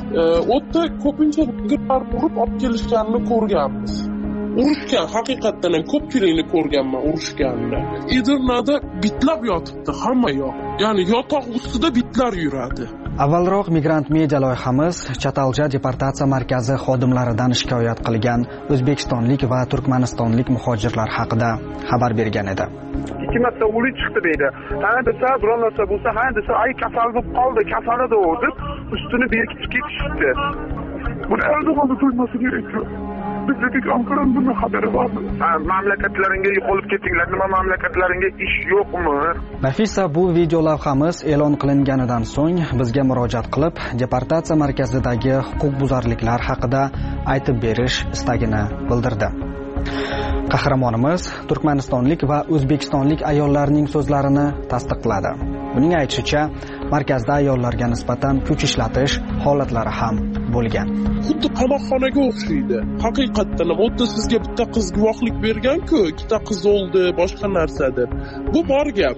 O'tda ko'pincha g'irlar urib olib kelishganini ko'rganmiz. Urushgan, haqiqatdan ham ko'pchilikni ko'rganman urushganni. Edirnada bitlab yotibdi hamma yoq. Ya'ni yotoq ustida bitlar yuradi. Avvalroq Migrant Media loyihamiz Chatalja deportatsiya markazi xodimlaridan shikoyat qilgan o'zbekistonlik va turkmanistonlik muhojirlar haqida xabar bergan edi. Ikki marta o'lik chiqdi deydi. Ha desa, biror narsa bo'lsa, ha desa, ay kasal bo'lib qoldi, kasal edi u deb ustini berkitib ketishdi. Buni o'zingizga to'yması kerak. Bizning Ankaran bundan xabari bormi? Ha, mamlakatlaringga yo'qolib ketinglar, nima mamlakatlaringga ish yo'qmi? Nafisa bu video lavhamiz e'lon qilinganidan so'ng bizga murojaat qilib, deportatsiya markazidagi huquqbuzarliklar haqida aytib berish istagini bildirdi. Qahramonimiz turkmanistonlik va o'zbekistonlik ayollarning so'zlarini tasdiqladi. Uning aytishicha, markazda ayollarga nisbatan kuch ishlatish holatlari ham bo'lgan. Xuddi qamoqxonaga o'xshaydi. Haqiqatdan ham o'tda sizga bitta qiz guvohlik bergan-ku, ikkita qiz o'ldi, boshqa narsa deb. Bu bor gap.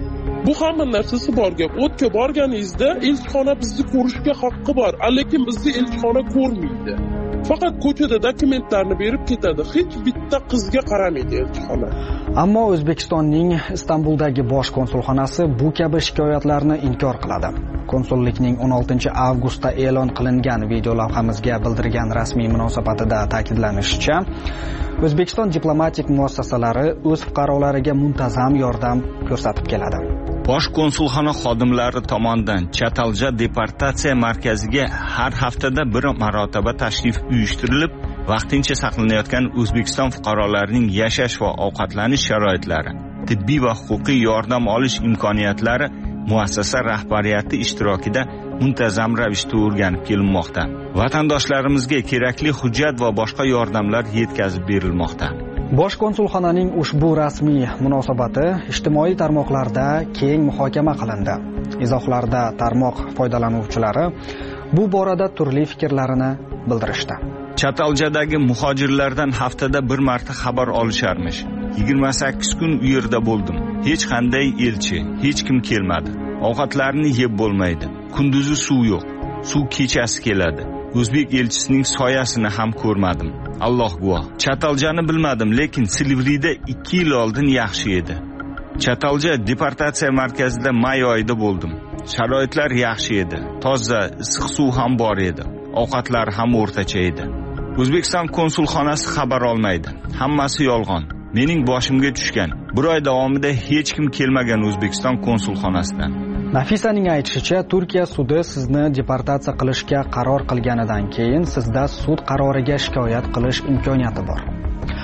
Bu hamma narsasi bor gap. O'tga borganingizda elchixona bizni ko'rishga haqqi bor, lekin bizni elchixona ko'rmaydi. Faqat ko'chada dokumentlarni berib ketadi. Hech bitta qizga qaramaydi elchixona. Ammo O'zbekistonning Istanbuldagi bosh konsulxonasi bu kabi shikoyatlarni inkor qiladi. Konsullikning o'n oltinchi avgustda e'lon qilingan video lavhamizga bildirgan rasmiy munosabatida ta'kidlanishicha, O'zbekiston diplomatik muassasalari o'z fuqarolariga muntazam yordam ko'rsatib keladi. Bosh konsulxona xodimlari tomonidan Chatalja deportatsiya markaziga har haftada bir marotaba tashrif uyushtirilib, vaqtincha saqlanayotgan O'zbekiston fuqarolarining yashash va ovqatlanish sharoitlari, tibbiy va huquqiy yordam olish imkoniyatlari muassasa rahbariyati ishtirokida muntazam ravishda o'rganib kelinmoqda. Vatandoshlarimizga kerakli hujjat va boshqa yordamlar yetkazib berilmoqda. Bosh konsulxonaning ushbu rasmiy munosabati ijtimoiy tarmoqlarda keng muhokama qilindi. Izohlarda tarmoq foydalanuvchilari bu borada turli fikrlarini bildirishdi. Chataljadagi muhojirlardan haftada bir marta xabar olisharmish. yigirma sakkiz kun u yerda bo'ldim. Hech qanday elchi, hech kim kelmadi. Ovqatlarni yeb bo'lmaydi. Kunduzi suv yo'q. Suv kechasi keladi. O'zbek elchisining soyasini ham ko'rmadim. Alloh guvoh. Chataljani bilmadim, lekin Silvrida ikki yil oldin yaxshi edi. Chatalja deportatsiya markazida may oyida bo'ldim. Sharoitlar yaxshi edi. Toza, issiq suv ham bor edi. Ovqatlar ham o'rtacha edi. O'zbekiston konsulxonasi xabar olmaydi. Hammasi yolg'on. Mening boshimga tushgan. Bir oy davomida hech kim kelmagan O'zbekiston konsulxonasidan. Nafisaning aytishicha, Turkiya sudi sizni deportatsiya qilishga qaror qilganidan keyin sizda sud qaroriga shikoyat qilish imkoniyati bor.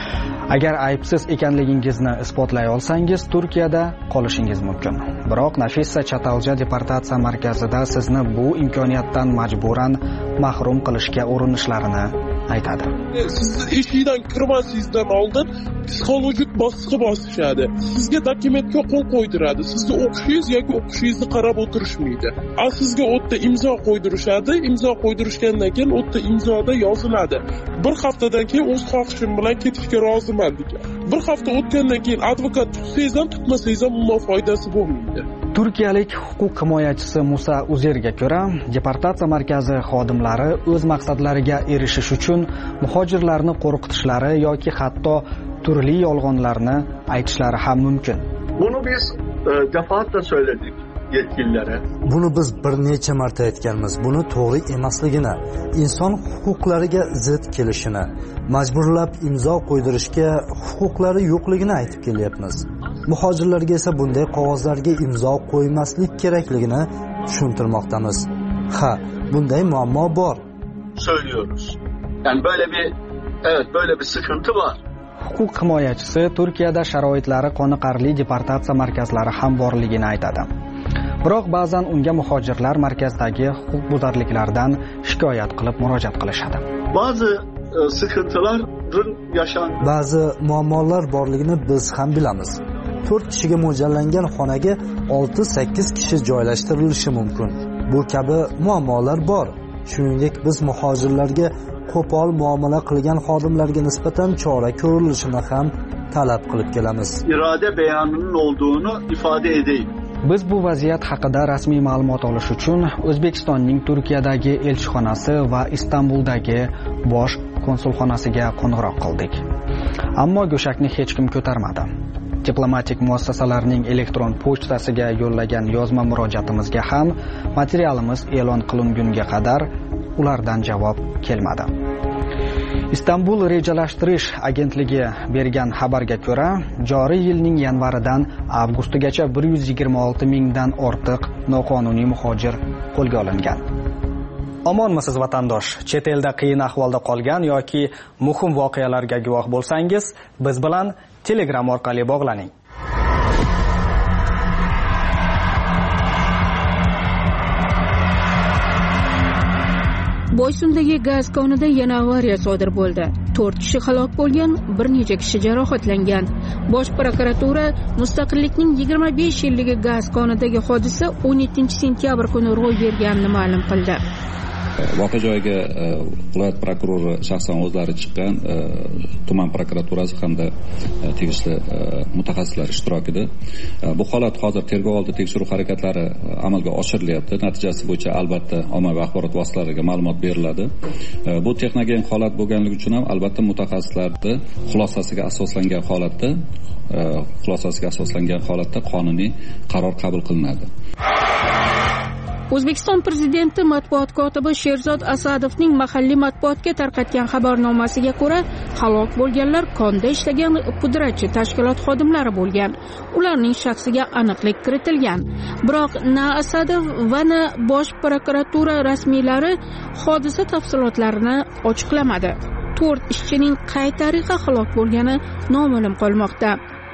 Agar aybsiz ekanligingizni isbotlay olsangiz, Turkiyada qolishingiz mumkin. Biroq Nafisa Chatalja deportatsiya markazida sizni bu imkoniyatdan majburan mahrum qilishga urinishlarini aytadi. Sizni eshikdan kirmasingizdan oldin psixologik bosqich bosishadi. Sizga dokumentga qo'l qo'ydiradi. Sizni o'qishingiz yoki o'qishingizni qarab o'tirishmaydi. A sizga o'tda imzo qo'ydirishadi. Imzo qo'ydirishgandan keyin o'tda imzoda yoziladi. Bir haftadan keyin o'z xohishim bilan ketishga roziman degan. Bir hafta o'tgandan keyin advokat tutsangiz ham tutmasangiz ham undan foydasi bo'lmaydi. Turkiyalik huquq himoyachisi Musa Uzerga ko'ra, deportatsiya markazi xodimlari o'z maqsadlariga erishish uchun muhojirlarni qo'rqitishlari yoki hatto turli yolg'onlarni aytishlari ham mumkin. Bunu biz e, defaatle söyledik yetkililere. Buni biz bir necha marta aytganmiz. Buni to'g'ri emasligini, inson huquqlariga zid kelishini, majburlab imzo qo'ydirishga huquqlari yo'qligini aytib kelyapmiz. Muhojirlarga esa bunday qog'ozlarga imzo qo'ymaslik kerakligini tushuntirmoqdamiz. Ha, bunday muammo bor. Söylüyoruz. Yani böyle bir evet böyle bir sıkıntı var. Huquq himoyachisi Turkiyada sharoitlari qoniqarli deportatsiya markazlari ham borligini aytadi. Biroq ba'zan unga muhojirlar markazdagi huquqbuzarliklardan shikoyat qilib murojaat qilishadi. Bazı e, sıkıntıların yaşandığı Ba'zi muammolar borligini biz ham bilamiz. to'rt kishiga mo'ljallangan xonaga olti sakkiz kishi joylashtirilishi mumkin. Bu kabi muammolar bor. Shuningdek, biz muhojirlarga qo'pol muomala qilgan xodimlarga nisbatan chora ko'rilishini ham talab qilib kelamiz. İrade beyanının olduğunu ifade edeyim. Biz bu vaziyat haqida rasmiy ma'lumot olish uchun O'zbekistonning Turkiyadagi elchixonasi va Istanbuldagi bosh konsulxonasiga qo'ng'iroq qildik. Ammo go'shakni hech kim ko'tarmadi. Diplomatik muassasalarning elektron pochtasiga yo'llagan yozma murojaatimizga ham materialimiz e'lon qilingunga qadar ulardan javob kelmadi. Istanbul rejalashtirish agentligi bergan xabarga ko'ra, joriy yilning yanvaridan avgustigacha bir yuz yigirma olti mingdan ortiq noqonuniy muhojir qo'lga olingan. Omonmisiz vatandosh? Chet elda qiyin ahvolda qolgan yoki muhim voqealarga guvoh bo'lsangiz, biz bilan Telegram orqali bog'laning. Boysundagi gaz konida yana avariya sodir bo'ldi. to'rt kishi halok bo'lgan, bir necha kishi jarohatlangan. Bosh prokuratura Mustaqillikning yigirma besh yilligi gaz konidagi hodisa o'n yettinchi sentyabr kuni ro'y berganini ma'lum qildi. Voqea joyiga viloyat prokurori shaxsan o'zlari chiqqan, tuman prokuraturasi hamda tegishli mutaxassislar ishtirokida. Bu holat hozir tergov oldi tekshiruv harakatlari amalga oshirilyapti. Natijasi bo'yicha albatta ommaviy axborot vositalariga ma'lumot beriladi. Bu texnogen holat bo'lganligi uchun ham albatta mutaxassislarning xulosasiga asoslangan holatda xulosasiga asoslangan holatda qonuniy qaror qabul qilinadi. O'zbekiston prezidenti matbuot kotibi Sherzod Asadovning mahalliy matbuotga tarqatgan xabarnomasiga ko'ra, halok bo'lganlar konda ishlagan pudratchi tashkilot xodimlari bo'lgan. Ularning shaxsiga aniqlik kiritilgan. Biroq na Asadov va na bosh prokuratura rasmiylari hodisa tafsilotlarini ochiqlamadi. to'rt ishchining qay tariqa halok bo'lgani noma'lum qolmoqda.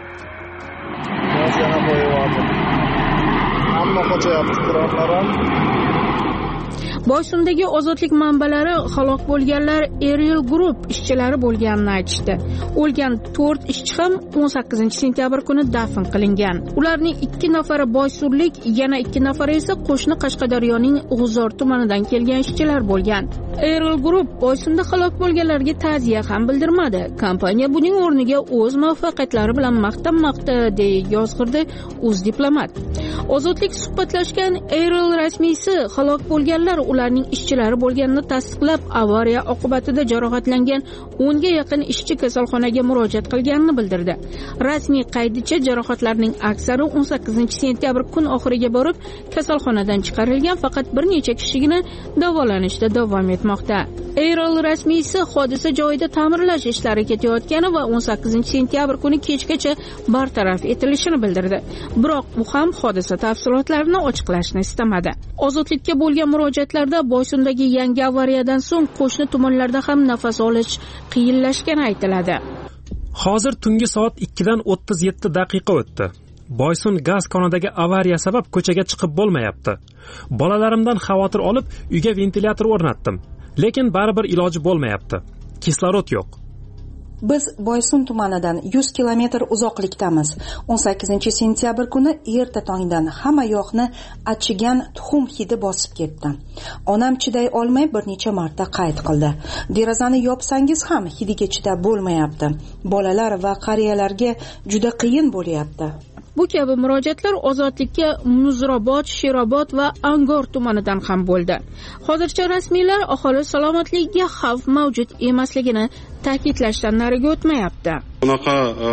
Hamma qo'yapti qurollar ham. Boysundagi ozodlik manbalari halok bo'lganlar Ariel Group ishchilari bo'lganini aytishdi. O'lgan to'rt ishchi ham o'n sakkizinchi sentyabr kuni dafn qilingan. Ularning ikki nafari boysunlik, yana ikki nafari esa qo'shni Qashqadaryoning G'uzor tumanidan kelgan ishchilar bo'lgan. Ariel Group Boysunda halok bo'lganlarga ta'ziya ham bildirmadi. Kompaniya buning o'rniga o'z muvaffaqiyatlari bilan maqtanmoqda, deya yozg'irdi o'z diplomat. Ozodlik suhbatlashgan Ariel rasmiysi halok bo'lganlar ularning ishchilari bo'lganini tasdiqlab, avariya oqibatida jarohatlangan o'n ga yaqin ishchi kasalxonaga murojaat qilganini bildirdi. Rasmiy qaydicha jarohatlarning aksari o'n sakkizinchi sentyabr kun oxiriga borib kasalxonadan chiqarilgan, faqat bir necha kishigina davolanishda davom etmoqda. Ariel rasmiysi hodisa joyida ta'mirlash ishlari ketayotgani va o'n sakkizinchi sentyabr kuni kechgacha bartaraf etilishini bildirdi. Biroq u ham hodisa tafsilotlarini ochiqlashni istamadi. Ozodlikka bo'lgan murojaatlarda Boysundagi yangi avariyadan so'ng qo'shni tumanlarda ham nafas olish qiyinlashgani aytiladi. Hozir tungi soat ikkidan o'ttiz yetti daqiqa o'tdi. Boysun gaz konidagi avariya sabab ko'chaga chiqib bo'lmayapti. Bolalarimdan xavotir olib, uyga ventilyator o'rnatdim, lekin baribir iloji bo'lmayapti. Kislorod yo'q. Biz Boysun tumanidan yuz kilometr uzoqlikdamiz. o'n sakkizinchi sentyabr kuni erta tongdan hamma yoqni achigan tuxum hidi bosib ketdi. Onam chiday olmay bir necha marta qayd qildi. Derazani yopsangiz ham hidiga chidab bo'lmayapti. Bolalar va qariyalarga juda qiyin bo'lyapti. Bu kabi murojaatlar Ozodlikka Muzrobod, Sherobod va Angor tumanidan ham bo'ldi. Hozircha rasmiylar aholi salomatligiga xavf mavjud emasligini ta'kidlashdan nariga o'tmayapti. Bunaqa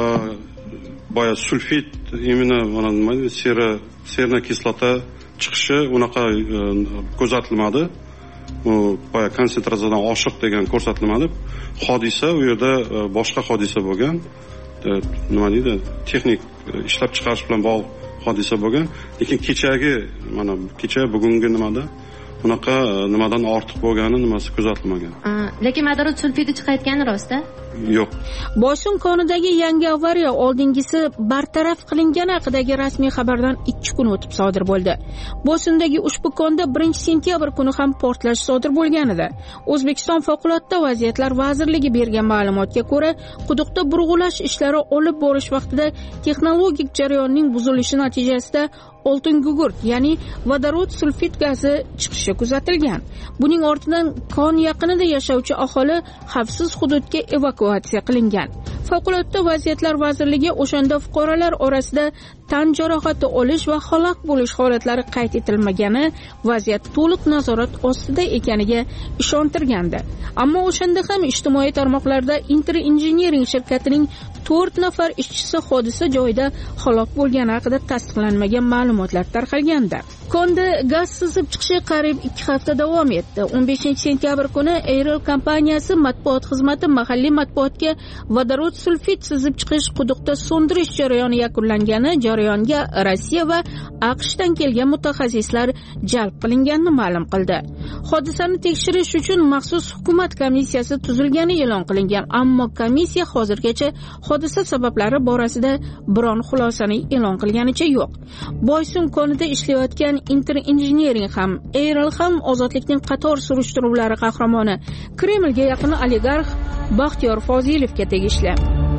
boya sulfit, imенно mana nima sera, serna kislota chiqishi unaqa kuzatilmadi. U boya konsentratsiyadan oshiq degan ko'rsatilmadi. Hodisa u yerda boshqa hodisa bo'lgan. Nima deydi? Texnik ishlab chiqarish bilan bog'liq hodisa bo'lgan, lekin kechagi mana kecha bugungi nimada unaqa nimadan ortiq bo'lgani nimasi kuzatilmagan. Lekin vodorod sulfidi chiqayotgani rost-a? Yo'q. Boysun konidagi yangi avariya oldingisi bartaraf qilingani haqidagi rasmiy xabardan ikki kun o'tib sodir bo'ldi. Boysundagi ushbu konda birinchi sentyabr kuni ham portlash sodir bo'lgan edi. O'zbekiston favqulodda vaziyatlar vazirligi bergan ma'lumotga ko'ra, quduqda burg'ulash ishlari olib borish vaqtida texnologik jarayonning buzilishi natijasida oltin gugurt, ya'ni vodorod sulfid gazi chiqishi kuzatilgan. Buning ortidan kon yaqinida yashovchi aholi xavfsiz hududga evakuatsiya qilingan. Favqulodda vaziyatlar vazirligi o'shanda fuqarolar orasida tan jarohati olish va halok bo'lish holatlari qayd etilmagani, vaziyat to'liq nazorat ostida ekaniga ishontirgandi. Ammo o'shanda ham ijtimoiy tarmoqlarda Inter Engineering shirkatining to'rt nafar ishchisi hodisa joyida halok bo'lgani haqida tasdiqlanmagan ma'lumotlar tarqalgandi. Konda gaz sizib chiqishi qariyb ikki hafta davom etdi. o'n beshinchi sentyabr kuni Airel kompaniyasi matbuot xizmati mahalliy matbuotga vodorod sulfid sizib chiqish quduqda so'ndirish jarayoni yakunlangani, jarayonga Rossiya va AQShdan kelgan mutaxassislar jalb qilinganini ma'lum qildi. Hodisani tekshirish uchun maxsus hukumat komissiyasi tuzilgani e'lon qilingan, ammo komissiya hozirgacha hodisa sabablari borasida biron xulosani e'lon qilganicha yo'q. Boysun konida ishlayotgan Inter Engineering ham, Airel ham ozodlikning qator surishtiruvlari qahramoni, Kremlga yaqin oligarx Baxtiyor Fozilovga tegishli.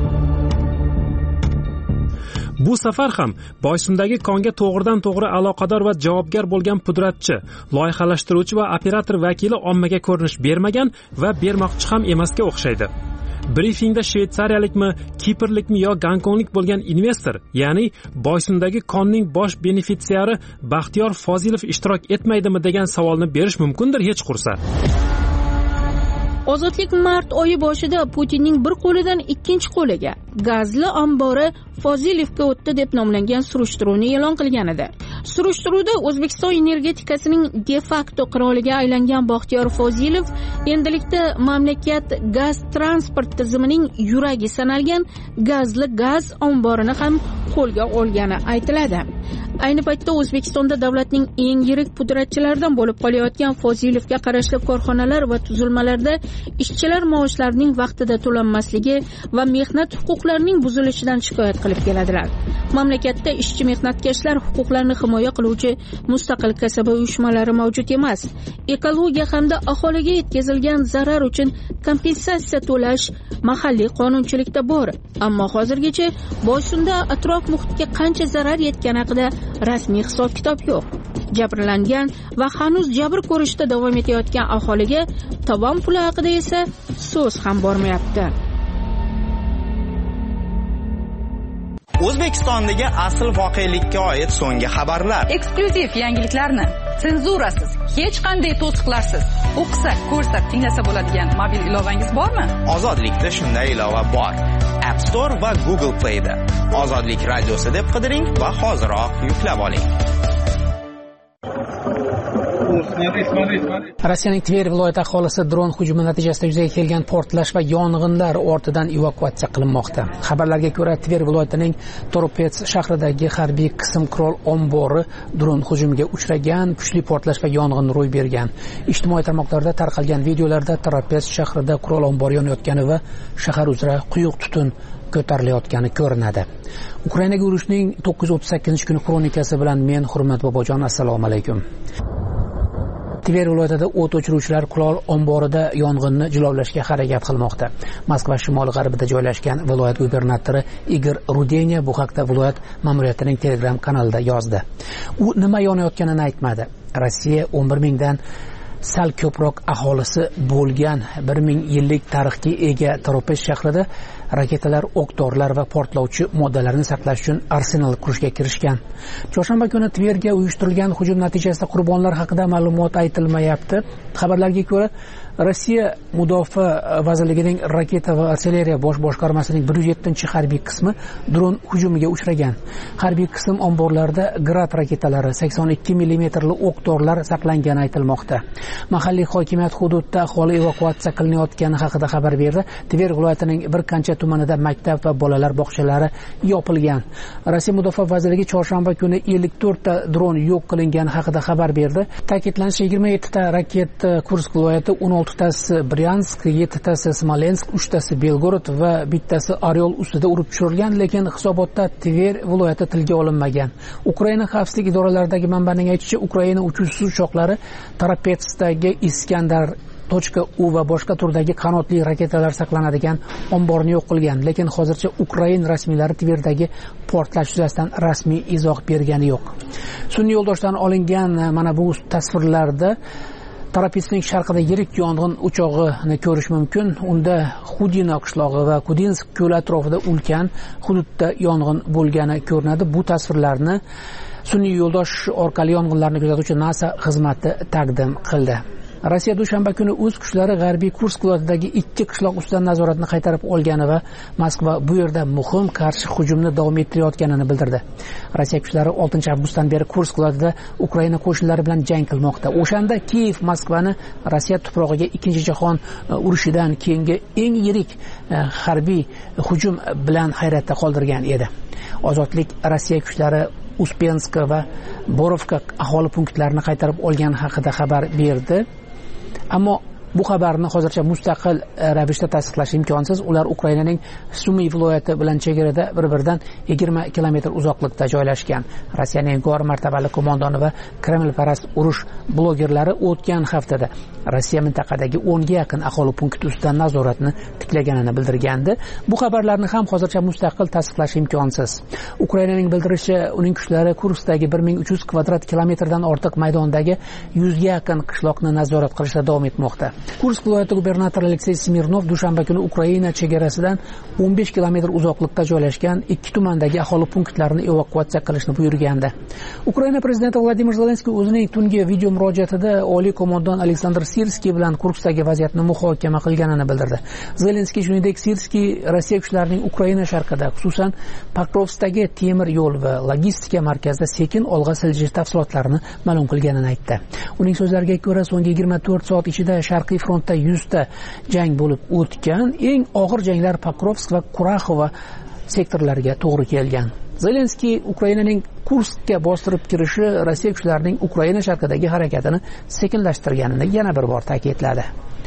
Bu safar ham Boysundagi konga to'g'ridan to'g'ri aloqador va javobgar bo'lgan pudratchi, loyihalashtiruvchi va operator vakili ommaga ko'rinish bermagan va bermoqchi ham emasga o'xshaydi. Briefingda shvetsariyalikmi, kiprlikmi yo gonkonglik bo'lgan investor, ya'ni Boysundagi konning bosh benefitsiari Baxtiyor Fozilov ishtirok etmaydimi degan savolni berish mumkindir hech qursa. Ozodlik mart oyi boshida Putinning bir qo'lidan ikkinchi qo'liga gazli ombori Fozilovga o'tdi deb nomlangan surishtiruvni e'lon qilgan edi. Surishtiruvda O'zbekiston energetikasining de facto qiroliga aylangan Baxtiyor Fozilov endilikda mamlakat gaz transport tizimining yuragi sanalgan gazli gaz omborini ham qo'lga olgani aytiladi. Ayni paytda O'zbekistonda davlatning eng yirik pudratchilaridan bo'lib qolayotgan Fozilovga qarashli korxonalar va tuzilmalarda ishchilar maoshlarining vaqtida to'lanmasligi va mehnat huquqlarining buzilishidan shikoyat qilib keladilar. Mamlakatda ishchi mehnatkashlar huquqlarini himoya qiluvchi mustaqil kasaba uyushmalari mavjud emas. Ekologiya hamda aholiga yetkazilgan zarar uchun kompensatsiya to'lash mahalliy qonunchilikda bor, ammo hozirgacha Boysunda atrof muhitga qancha zarar yetgani haqida rasmiy hisob-kitob yo'q. Jabrlangan va hanuz jabr ko'rishda davom etayotgan aholiga tovon puli haqida esa so'z ham bormayapti. O'zbekistondagi asl voqelikka oid so'nggi xabarlar. Eksklyuziv yangiliklarni senzurasiz, hech qanday to'siqlarsiz o'qisa, ko'rsa, tinglasa bo'ladigan mobil ilovangiz bormi? Ozodlikda shunday ilova bor. App Store va Google Play da. Ozodlik radiosi deb qidiring va hoziroq yuklab oling. Rossiyaning Tver viloyati aholisi dron hujumi natijasida yuzaga kelgan portlash va yong'inlar ortidan evakuatsiya qilinmoqda. Xabarlarga ko'ra, Tver viloyatining Toropets shahridagi harbiy qism qurol ombori dron hujumiga uchragan, kuchli portlash va yong'in ro'y bergan. Ijtimoiy tarmoqlarda tarqalgan videolarda Toropets shahrida qurol ombori yonayotgani va shahar uzra quyuq tutun ko'tarilayotgani ko'rinadi. Ukrainaga urushning to'qqiz yuz o'ttiz sakkizinchi kuni kronikasi bilan men Hurmat Bobojon, assalomu alaykum. Tver viloyatida o't o'chiruvchilar qurol omborida yong'inni jilovlashga harakat qilmoqda. Moskva shimol-g'arbida joylashgan viloyat gubernatori Igor Rudenya bu haqda viloyat ma'muriyatining Telegram kanalida yozdi. U nima yonayotganini aytmadi. Rossiya o'n bir mingdan sal ko'proq aholisi bo'lgan bir ming yillik tarixga ega Toropets shahrida raketalar, o'q-dorilar va portlovchi moddalarni saqlash uchun arsenal qurishga kirishgan. Chorshanba kuni Tverga uyushtirilgan hujum natijasida qurbonlar haqida ma'lumot aytilmayapti. Xabarlarga ko'ra, Rossiya Mudofaa vazirligining raketa va artilleriya bosh boshqarmasining bir yuz yettinchi harbiy qismi dron hujumiga uchragan. Harbiy qism omborlarida Grad raketalari, sakson ikki millimetrli o'q-dorilar saqlangani aytilmoqda. Mahalliy hokimiyat hududda aholi evakuatsiya qilinayotgani haqida xabar berdi. Tver viloyatining bir qancha tumanida maktab va bolalar bog'chalari yopilgan. Rossiya Mudofaa vazirligi chorshanba kuni ellik to'rtta dron yo'q qilingani haqida xabar berdi. Ta'kidlanishicha, yigirma yettita raket Kursk viloyati, o'n oltitasi Bryansk, yettitasi Smolensk, uchtasi Belgorod va bittasi Oryol ustida urib tushirilgan, lekin hisobotda Tver viloyati tilga olinmagan. Ukraina xavfsizlik idoralaridagi manbaning aytishicha, Ukraina uchuvchi uchoqlari Toropetsdagi Iskandar .u va boshqa turdagi qanotli raketalar saqlanadigan omborni yo'q qilgan, lekin hozircha Ukraina rasmiylari Tverdagi portlash yuzasidan rasmiy izoh bergani yo'q. Sun'iy yo'ldoshdan olingan mana bu tasvirlarda Toropetsning sharqida yirik yong'in o'chog'ini ko'rish mumkin. Unda Xudino qishlog'i va Kudinsk ko'li atrofida ulkan hududda yong'in bo'lgani ko'rinadi. Bu tasvirlarni sun'iy yo'ldosh orqali yong'inlarni kuzatuvchi NASA xizmati taqdim qildi. Rossiya dushanba kuni o'z kuchlari g'arbiy Kursk viloyatidagi ikki qishloq ustidan nazoratni qaytarib olgani va Moskva bu yerda muhim qarshi hujumni davom ettirayotganini bildirdi. Rossiya kuchlari oltinchi avgustdan beri Kursk viloyatida Ukraina qo'shinlari bilan jang qilmoqda. O'shanda Kiyev Moskvani Rossiya tuprog'iga ikkinchi jahon urushidan keyingi eng yirik harbiy hujum bilan hayratda qoldirgan edi. Ozodlik Rossiya kuchlari Uspensk va Borovka aholi punktlarini qaytarib olgani haqida xabar berdi. Ammo bu xabarni hozircha mustaqil ravishda tasdiqlash imkonsiz. Ular Ukrainaning Sumy viloyati bilan chegarada bir-biridan yigirma kilometr uzoqlikda joylashgan. Rossiyaning g'or martabali qo'mondoni va Kremlparast urush blogerlari o'tgan haftada Rossiya mintaqadagi o'nga yaqin aholi punkti ustidan nazoratni tiklaganini bildirgandi. Bu xabarlarni ham hozircha mustaqil tasdiqlash imkonsiz. Ukrainaning bildirishicha, uning kuchlari Kurskdagi bir ming uch yuz kvadrat kilometrdan ortiq maydondagi yuzga yaqin qishloqni nazorat qilishda davom etmoqda. Kursk viloyati gubernatori Aleksey Smirnov dushanba kuni Ukraina chegarasidan o'n besh kilometr uzoqlikda joylashgan ikki tumandagi aholi punktlarini evakuatsiya qilishni buyurgandi. Ukraina prezidenti Vladimir Zelenskiy o'zining tungi video murojaatida oliy qo'mondon Aleksandr Sirskiy bilan Kurskdagi vaziyatni muhokama qilganini bildirdi. Zelenskiy shuningdek Sirskiy Rossiya kuchlarining Ukraina sharqida, xususan Pokrovskdagi temir yo'l va logistika markazida sekin olg'a siljish tafsilotlarini ma'lum qilganini aytdi. Uning so'zlariga ko'ra, so'nggi yigirma to'rt soat ichida sharqiy frontda yuzta jang bo'lib o'tgan. Eng og'ir janglar Pokrovsk va Kuraxova sektorlariga to'g'ri kelgan. Zelenskiy Ukrainaning Kurskka bostirib kirishi Rossiya kuchlarining Ukraina sharqidagi harakatini sekinlashtirganini yana bir bor ta'kidladi.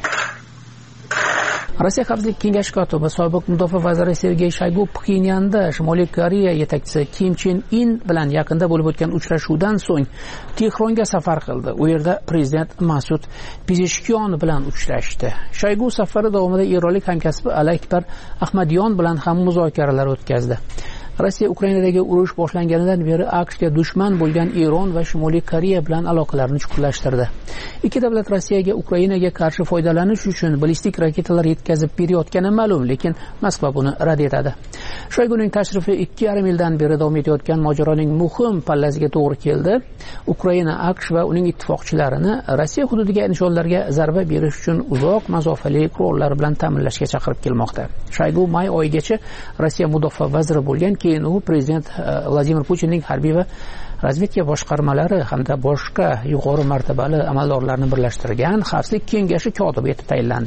Rossiya Xavfsizlik kengashi kotibi sobiq mudofaa vaziri Sergey Shoygu Pxenyanda Shimoliy Koreya yetakchisi Kim Chen In bilan yaqinda bo'lib o'tgan uchrashuvdan so'ng Tehronga safar qildi. U yerda prezident Masud Pezeshkian bilan uchrashdi. Shoygu safari davomida eronlik hamkasbi Alakbar Ahmadyon bilan ham muzokaralar o'tkazdi. Rossiya Ukrainadagi urush boshlanganidan beri AQShga dushman bo'lgan Eron va Shimoliy Koreya bilan aloqalarni chuqurlashtirdi. Ikki davlat Rossiyaga Ukrainaga qarshi foydalanish uchun ballistik raketalar yetkazib berayotgani ma'lum, lekin Moskva buni rad etadi. Shoyguning tashrifi ikki yarim yildan beri davom etayotgan mojaroning muhim pallasiga to'g'ri keldi. Ukraina AQSh va uning ittifoqchilarini Rossiya hududiga nishonlarga zarba berish uchun uzoq masofali qurollar bilan ta'minlashga chaqirib kelmoqda. Shoygu may oyigacha Rossiya mudofaa vaziri bo'lgan, keyin u prezident Vladimir Putinning harbiy va razvedka boshqarmalari hamda boshqa yuqori martabali amaldorlarni birlashtirgan Xavfsizlik kengashi kotibi etib tayinlandi.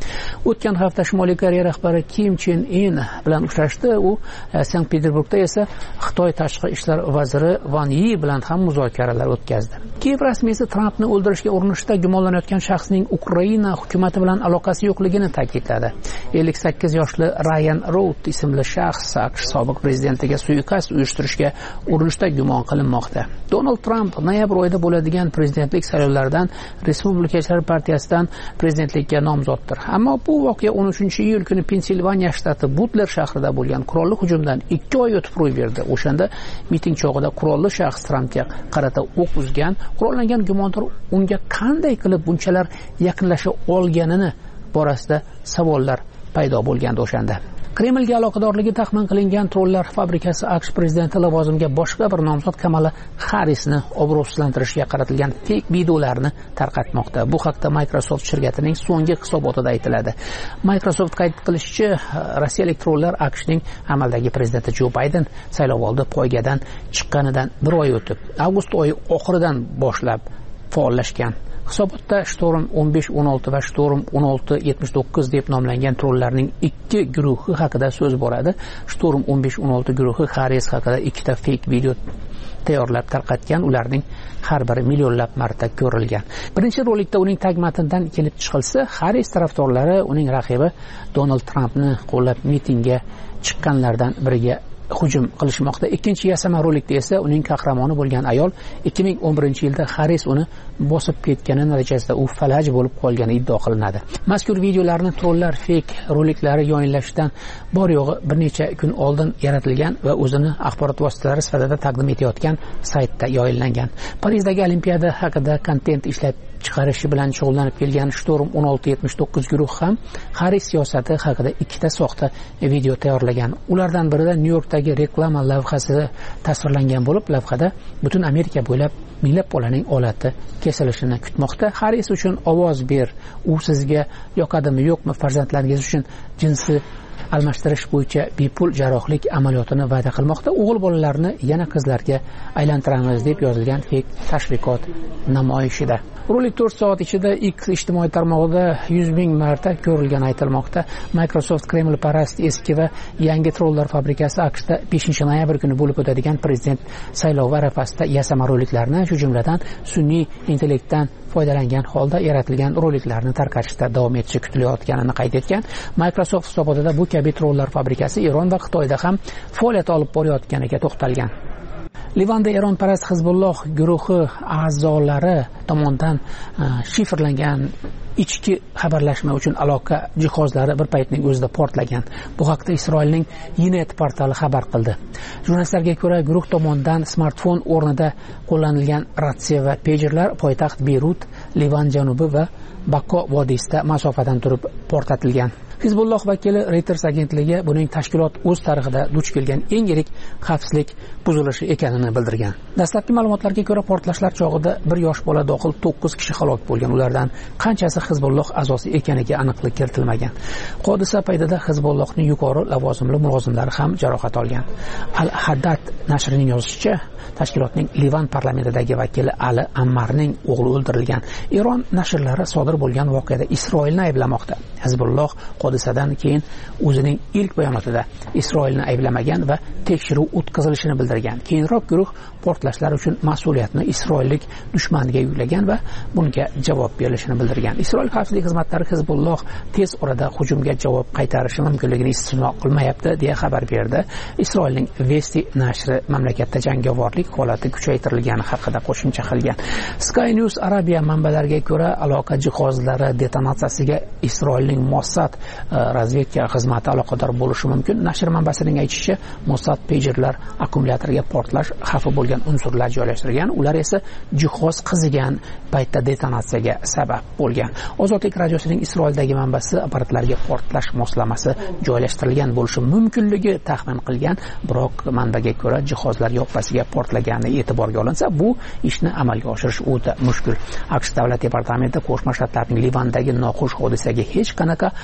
O'tgan hafta Shimoliy Koreya rahbari Kim Chen In bilan uchrashdi. U Sankt Peterburgda esa Xitoy tashqi ishlar vaziri Wang Yi bilan ham muzokaralar o'tkazdi. Kiyev rasmiysi Trampni o'ldirishga urinishda gumonlanayotgan shaxsning Ukraina hukumati bilan aloqasi yo'qligini ta'kidladi. ellik sakkiz yoshli Ryan Rout ismli shaxs AQSh sobiq prezidentiga suiqasd uyushtirishga urinishda gumon qilinmoqda. Donald Trump noyabr oyida bo'ladigan prezidentlik saylovlaridan Respublikachilar partiyasidan prezidentlikka nomzoddir. Ammo bu voqea o'n uchinchi iyul kuni Pensilvaniya shtati Butler shahrida bo'lgan qurolli hujumdan ikki oy o'tib ro'y berdi. O'shanda miting chog'ida qurolli shaxs Trampga qarata o'q uzgan. Qurollangan gumondor unga qanday qilib bunchalar yaqinlasha olganini borasida savollar paydo bo'lgandi o'shanda. Kremlga aloqadorligi taxmin qilingan trollar fabrikasi AQSh prezidenti lavozimiga boshqa bir nomzod Kamala Harrisni obro'sizlantirishga qaratilgan fake videolarni tarqatmoqda. Bu haqda Microsoft shirkatining so'nggi hisobotida aytiladi. Microsoft qayd qilishicha, rossiyalik trollar AQShning amaldagi prezidenti Jo Bayden saylovoldi poygadan chiqqanidan bir oy o'tib, avgust oyi oxiridan boshlab faollashgan. Hisobotda Shtorm o'n besh o'n olti va Shtorm o'n olti yetmish to'qqiz deb nomlangan trollarning ikki guruhi haqida so'z boradi. Shtorm o'n besh o'n olti guruhi Harris haqida ikkita fake video tayyorlab tarqatgan, ularning har biri millionlab marta ko'rilgan. Birinchi rolikda uning tag matnidan kelib chiqilsa, Harris tarafdorlari uning raqibi Donald Trampni qo'llab mitingga chiqqanlardan biriga hujum qilishmoqda. Ikkinchi yasama rolikda esa uning qahramoni bo'lgan ayol ikki ming o'n birinchi yilda Harris uni bosib ketgani natijasida u falaj bo'lib qolgani iddia qilinadi. Mazkur videolarni trollar fake roliklari yoyinlashdan bor yo'g'i bir necha kun oldin yaratilgan va o'zini axborot vositalari sifatida taqdim etayotgan saytda yoyinlangan. Parijdagi Olimpiada haqida kontent ishlab chiqarishi bilan shug'ullanib kelgan Shtorm o'n olti yetmish to'qqiz guruh ham Harris siyosati haqida ikkita soxta video tayyorlagan. Ulardan birida Nyu-Yorkdagi reklama lavhasi tasvirlangan bo'lib, lavhada butun Amerika bo'ylab minglab bolaning olati kesilishini kutmoqda. Harris uchun ovoz ber, u sizga yoqadimi yo'qmi, farzandlaringiz uchun jinsi almashtirish bo'yicha bepul jarrohlik amaliyotini va'da qilmoqda. O'g'il bolalarni yana qizlarga aylantiramiz deb yozilgan fake tashviqot namoyishida. Rolik to'rt soat ichida X ijtimoiy tarmog'ida yuz ming marta ko'rilgani aytilmoqda. Microsoft Kreml parast eski va yangi trollar fabrikasi AQShda beshinchi noyabr kuni bo'lib o'tadigan prezident saylovi arafasida yasama roliklarni, shu jumladan sun'iy intellektdan foydalangan holda yaratilgan roliklarni tarqatishda davom etishi kutilayotganini qayd etgan. Microsoft hisobotida bu kabi trollar fabrikasi Eron va Xitoyda ham faoliyat olib borayotganiga to'xtalgan. Livanda Eronparast Hizbulloh guruhi a'zolari tomonidan shifrlangan ichki xabarlashma uchun aloqa jihozlari bir paytning o'zida portlagan. Bu haqda Isroilning Ynet portali xabar qildi. Jurnalistlarga ko'ra, guruh tomonidan smartfon o'rnida qo'llanilgan ratsiya va pejerlar poytaxt Beyrut, Livan janubi va Bakko vodiysida masofadan turib portlatilgan. Hizbulloh vakili Reuters agentligi buning tashkilot o'z tarixida duch kelgan eng yirik xavfsizlik buzilishi ekanini bildirgan. Dastlabki ma'lumotlarga ko'ra, portlashlar chog'ida bir yosh bola dohil to'qqiz kishi halok bo'lgan. Ulardan qanchasi Hizbulloh a'zosi ekaniga aniqlik kiritilmagan. Hodisa paytida Hizbullohning yuqori lavozimli mulozimlari ham jarohat olgan. Al-Haddad nashrining yozishicha, tashkilotning Livan parlamentidagi vakili Ali Ammarning o'g'li o'ldirilgan. Eron nashrlari sodir bo'lgan voqeada Isroilni ayblamoqda. Hizbulloh hodisadan keyin o'zining ilk bayonotida Isroilni ayblamagan va tekshiruv o'tkazilishini bildirgan. Keyinroq guruh portlashlar uchun mas'uliyatni isroillik dushmaniga yuklagan va bunga javob berilishini bildirgan. Isroil xavfsizlik xizmatlari Hizbulloh tez orada hujumga javob qaytarishi mumkinligini istisno qilmayapti deya xabar berdi. Isroilning Vesti nashri mamlakatda jangovorlik holati kuchaytirilgani haqida qo'shimcha qilgan. Sky News Arabiya manbalariga ko'ra, aloqa jihozlari detonatsiyasiga Isroilning Mossad razvedka xizmati aloqador bo'lishi mumkin. Nashr manbasining aytishicha, Mossad pagerlar akkumulyatoriga portlash xavfi bo'lgan unsurlar joylashtirgan, ular esa jihoz qizigan paytda detonatsiyaga sabab bo'lgan. Ozodlik radiosining Isroildagi manbasi apparatlarga portlash moslamasi joylashtirilgan bo'lishi mumkinligi taxmin qilgan, biroq manbaga ko'ra jihozlar yoppasiga portlagani e'tiborga olinsa, bu ishni amalga oshirish o'ta mushkul. AQSh davlat departamenti Qo'shma Shtatlarning Livandagi noxush hodisaga hech qanaqa aloqa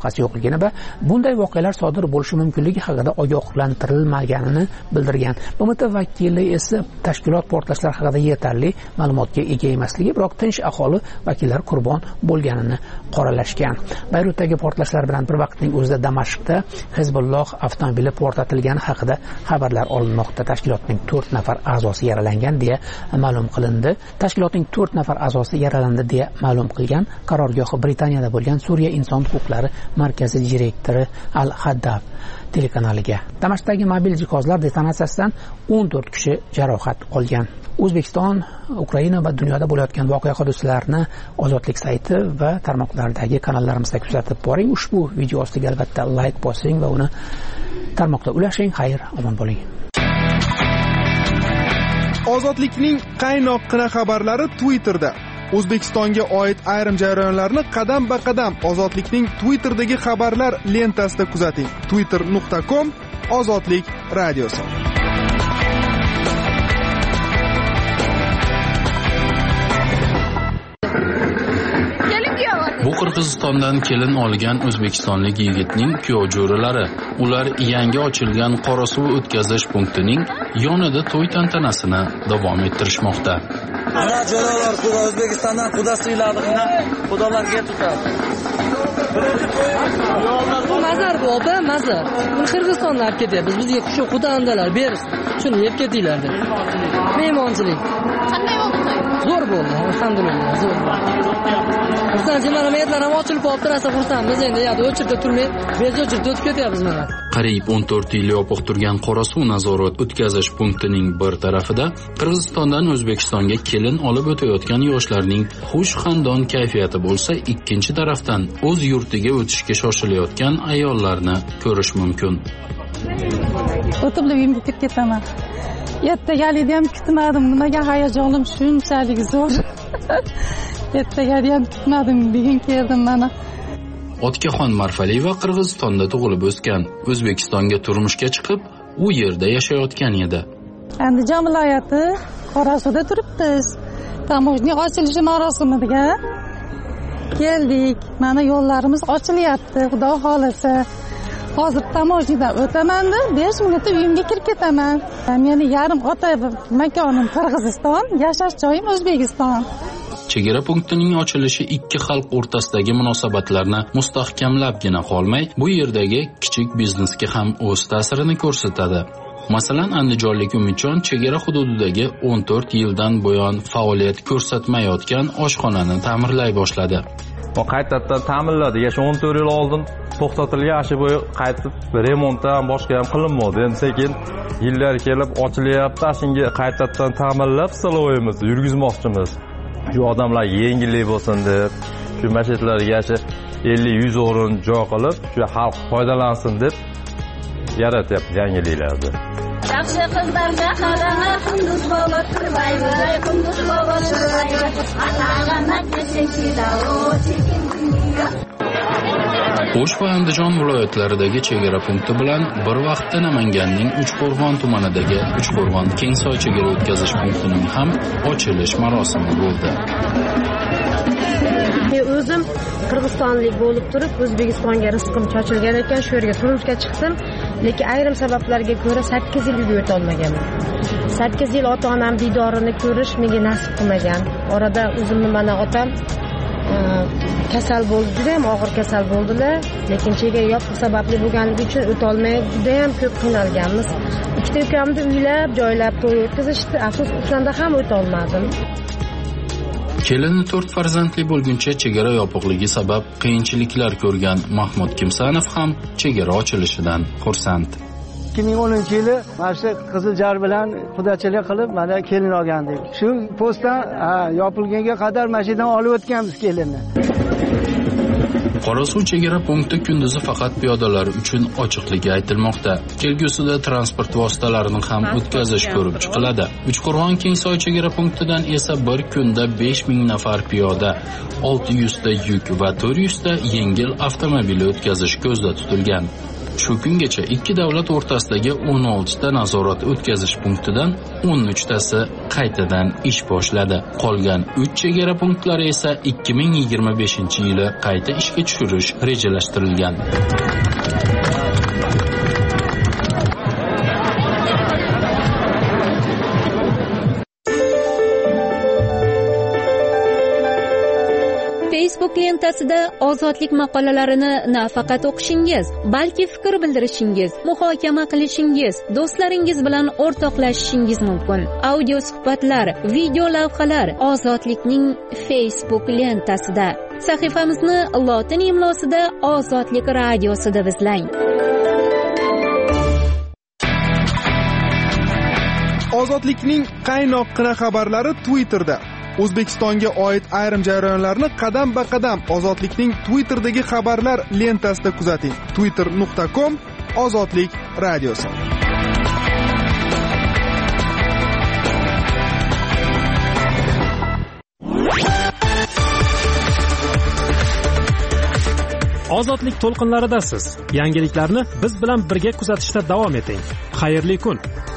aloqasi yo'qligini va bunday voqealar sodir bo'lishi mumkinligi haqida ogohlantirilmaganini bildirgan. B M T vakili esa tashkilot portlashlar haqida yetarli ma'lumotga ega emasligi, biroq tinch aholi vakillari qurbon bo'lganini qoralashgan. Bayrutdagi portlashlar bilan bir vaqtning o'zida Damashqda Hezbolloh avtomobili portlatilgani haqida xabarlar olinmoqda. Tashkilotning to'rt nafar a'zosi yaralangan deya ma'lum qilindi. Tashkilotning to'rt nafar a'zosi yaralandi deya ma'lum qilgan qarorgohi Britaniyada bo'lgan Suriya inson huquqlari markazi direktori Al-Haddab telekanaliga. Damashqdagi mobil jihozlar detonatsiyasidan o'n to'rt kishi jarohat olgan. O'zbekiston, Ukraina va dunyoda bo'layotgan voqea hodisalarni Ozodlik sayti va tarmoqlardagi kanallarimizda kuzatib boring. Ushbu video ostiga albatta like bosing va uni tarmoqda ulashing. Xayr, omon bo'ling. Ozodlikning qaynoqqina xabarlari Twitterda. O'zbekistonga oid ayrim jarayonlarni qadam-ba-qadam Ozodlikning Twitter'dagi xabarlar lentasida kuzating. twitter nuqta com Ozodlik radiosi. Bu Qirg'izistondan kelin olgan o'zbekistonlik yigitning kuyov jo'ralari. Ular yangi ochilgan Qorasuv o'tkazish punktining yonida to'y tantanasini davom ettirishmoqda. Ana jo'ralar xudo O'zbekistondan xudosiylarni xudolarga tutadi. Bu mazar bu opa, mazar. Buni Qirg'izistonlar ketyapmiz. Bizga shu xudoandalar berish. Shuni yeb ketinglar deb. Mehmonchilik. Qanday bo'ldi to'y? Zo'r bo'ldi, alhamdulillah, zo'r bo'ldi. Bizdan jinoyatlar ham ochilib qolibdi, rosa xursandmiz. Endi yo'q, o'chirda turmay, bezo'chirda o'tib ketyapmiz mana. Qariyb o'n to'rt yil yopiq turgan Qorasuv nazorat o'tkazish punktining bir tarafida Qirg'izistondan O'zbekistonga kelin olib o'tayotgan yoshlarning xush xandon kayfiyati bo'lsa, ikkinchi tarafdan o'z yurtiga o'tishga shoshilayotgan ayollarni ko'rish mumkin. O'tib uyimga kirib ketaman. Ertagalikni ham kutmadim. Nimaga hayajonim shunchalik zo'r. Ertagalikni ham kutmadim. Bugun keldim mana. Otkaxon Marfaliyeva Qirg'izistonda tug'ilib o'sgan. O'zbekistonga turmushga chiqib, u yerda yashayotgan edi. Andijon viloyati Qorasuvda turibmiz. Tamoshning ochilishi marosimiga keldik. Mana yo'llarimiz ochilyapti, Xudo xolasa. Hozir Tamoshdan o'taman-da, besh minutda uyimga kirib ketaman. Meni yarim ota makonim Qirg'iziston, yashash joyim O'zbekiston. Chegara punktining ochilishi ikki xalq o'rtasidagi munosabatlarni mustahkamlabgina qolmay, bu yerdagi kichik biznesga ham o'z ta'sirini ko'rsatadi. Masalan, andijonlik Umidjon chegara hududidagi o'n to'rt yildan buyon faoliyat ko'rsatmayotgan oshxonani ta'mirlay boshladi. Va qaytadan ta'mirladi. Yasha o'n to'rt yil oldin to'xtatilgan ashi bo'yi qaytib remontdan ham boshqa ham qilinmadi. Endi sekin yillar kelib ochilyapti. Shunga qaytadan ta'mirlab saloyimizni yurgizmoqchimiz. Shu odamlar yengillik bo'lsin deb, shu masjidlarga ellik yuz o'rin joy qilib, shu xalq foydalansin deb yaratyapti yangiliklarni. Yaxshi qizlarga qarama, Qunduz bobo turmaydi, Qunduz bobo turmaydi. Atag'anat desangizda o chekin dunyo. O'sh va Andijon viloyatlaridagi chegara punkti bilan bir vaqtda Namanganning Uchqo'rg'on tumanidagi Uchqo'rg'on Kengsoy chegara o'tkazish punktining ham ochilish marosimi bo'ldi. Men o'zim Qirg'izistonlik bo'lib turib, O'zbekistonga rizqim chochilgan ekan, shu yerga turmushga chiqdim, lekin ayrim sabablarga ko'ra sakkiz yil uyga o'ta olmaganman. sakkiz yil ota-onam didorini ko'rish menga nasib qilmagan. Orada o'zimni mana otam kasal bo'ldi, juda ham og'ir kasal bo'ldilar, lekin chegara yopiq sababli bo'lganligi uchun o'ta olmay juda ham ko'p qiynalganmiz. Ikkita ukamni uylab, joylab to'y o'tkazishdi, afsus o'shanda ham o'ta olmadim. Kelini to'rt farzandli bo'lguncha chegara yopiqligi sabab qiyinchiliklar ko'rgan Mahmud Kimsanov ham chegara ochilishidan xursand. ikki ming o'ninchi yili mana shu Qiziljar bilan xudochilik qilib mana kelin olgandik. Shu postdan yopilganga qadar mashinadan olib o'tganmiz kelinni. Qorasuv chegara punkti kunduzi faqat piyodalar uchun ochiqligi aytilmoqda. Kelgusida transport vositalarini ham o'tkazish ko'rib chiqiladi. Uchqo'rg'on Kengsoy chegara punktidan esa bir kunda besh ming nafar piyoda, olti yuz ta yuk va to'rt yuz ta yengil avtomobil o'tkazish ko'zda tutilgan. Shu kungacha ikki davlat o'rtasidagi o'n oltita nazorat o'tkazish punktidan o'n uchtasi qaytadan ish boshladi. Qolgan uch chegara punktlari esa ikki ming yigirma beshinchi yili qayta ishga tushirish rejalashtirilgan. Facebook lentasida ozodlik maqolalarini nafaqat o'qishingiz, balki fikr bildirishingiz, muhokama qilishingiz, do'stlaringiz bilan o'rtoqlashishingiz mumkin. Audio suhbatlar, video lavhalar ozodlikning Facebook lentasida. Sahifamizni lotin imlosida Ozodlik radiosida izlang. Ozodlikning qaynoqqina xabarlari Twitterda. O'zbekistonga oid ayrim jarayonlarni qadam-ba-qadam Ozodlikning Twitterdagi xabarlar lentasida kuzating. twitter nuqta com Ozodlik radiosi. Ozodlik to'lqinlaridasiz. Yangiliklarni biz bilan birga kuzatishda davom eting. Xayrli kun.